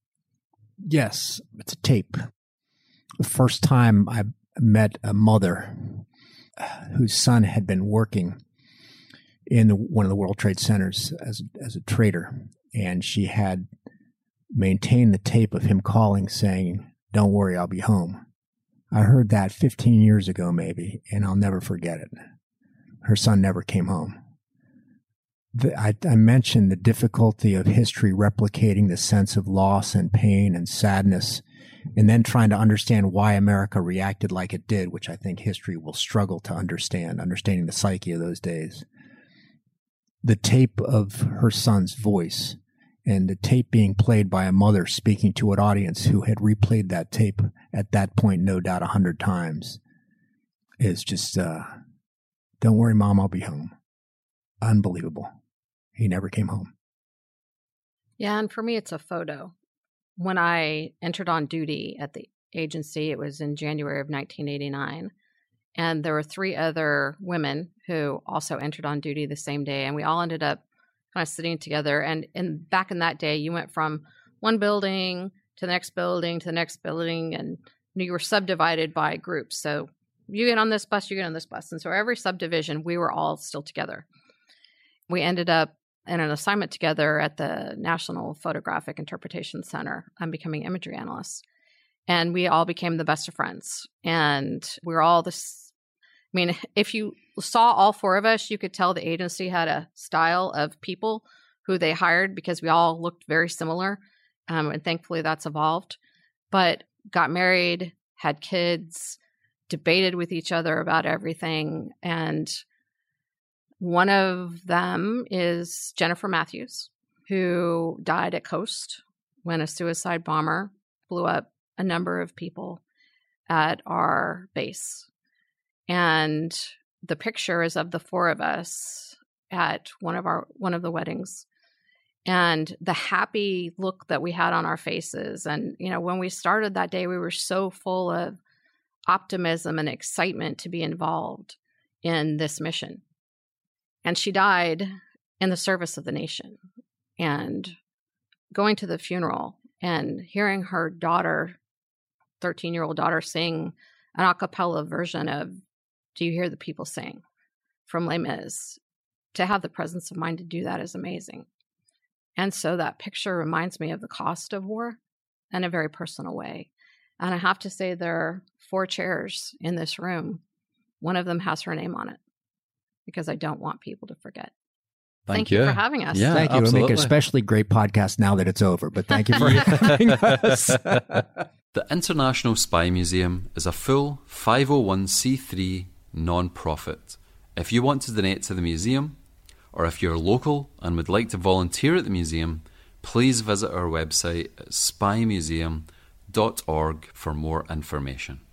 Yes, it's a tape. The first time I met a mother whose son had been working in the, one of the World Trade Centers as as a trader, and she had maintained the tape of him calling saying, "Don't worry, I'll be home." I heard that fifteen years ago maybe, and I'll never forget it. Her son never came home. The, I, I mentioned the difficulty of history replicating the sense of loss and pain and sadness, and then trying to understand why America reacted like it did, which I think history will struggle to understand, understanding the psyche of those days. The tape of her son's voice, and the tape being played by a mother speaking to an audience who had replayed that tape at that point, no doubt, a hundred times, is just, uh, don't worry, Mom, I'll be home. Unbelievable. He never came home. Yeah, and for me, it's a photo. When I entered on duty at the agency, it was in January of nineteen eighty-nine. And there were three other women who also entered on duty the same day. And we all ended up kind of sitting together. And, and back in that day, you went from one building to the next building to the next building, and you were subdivided by groups. So you get on this bus, you get on this bus. And so every subdivision, we were all still together. We ended up in an assignment together at the National Photographic Interpretation Center. I'm becoming imagery analyst. And we all became the best of friends. And we were all this, I mean, if you saw all four of us, you could tell the agency had a style of people who they hired because we all looked very similar. Um, and thankfully that's evolved. But got married, had kids, debated with each other about everything. And one of them is Jennifer Matthews, who died at Coast when a suicide bomber blew up a number of people at our base. And the picture is of the four of us at one of our one of the weddings. And the happy look that we had on our faces. And, you know, when we started that day, we were so full of optimism and excitement to be involved in this mission. And she died in the service of the nation. and going to the funeral and hearing her daughter, thirteen-year-old daughter, sing an a cappella version of Do You Hear the People Sing from Les Mis. To have the presence of mind to do that is amazing. And so that picture reminds me of the cost of war in a very personal way. And I have to say there are four chairs in this room. One of them has her name on it because I don't want people to forget. Thank, Thank you. you for having us. Yeah, Thank you. It'll make an especially great podcast now that it's over, but thank you for having us. The International Spy Museum is a full five oh one c three non-profit. If you want to donate to the museum, or if you're local and would like to volunteer at the museum, please visit our website at spy museum dot org for more information.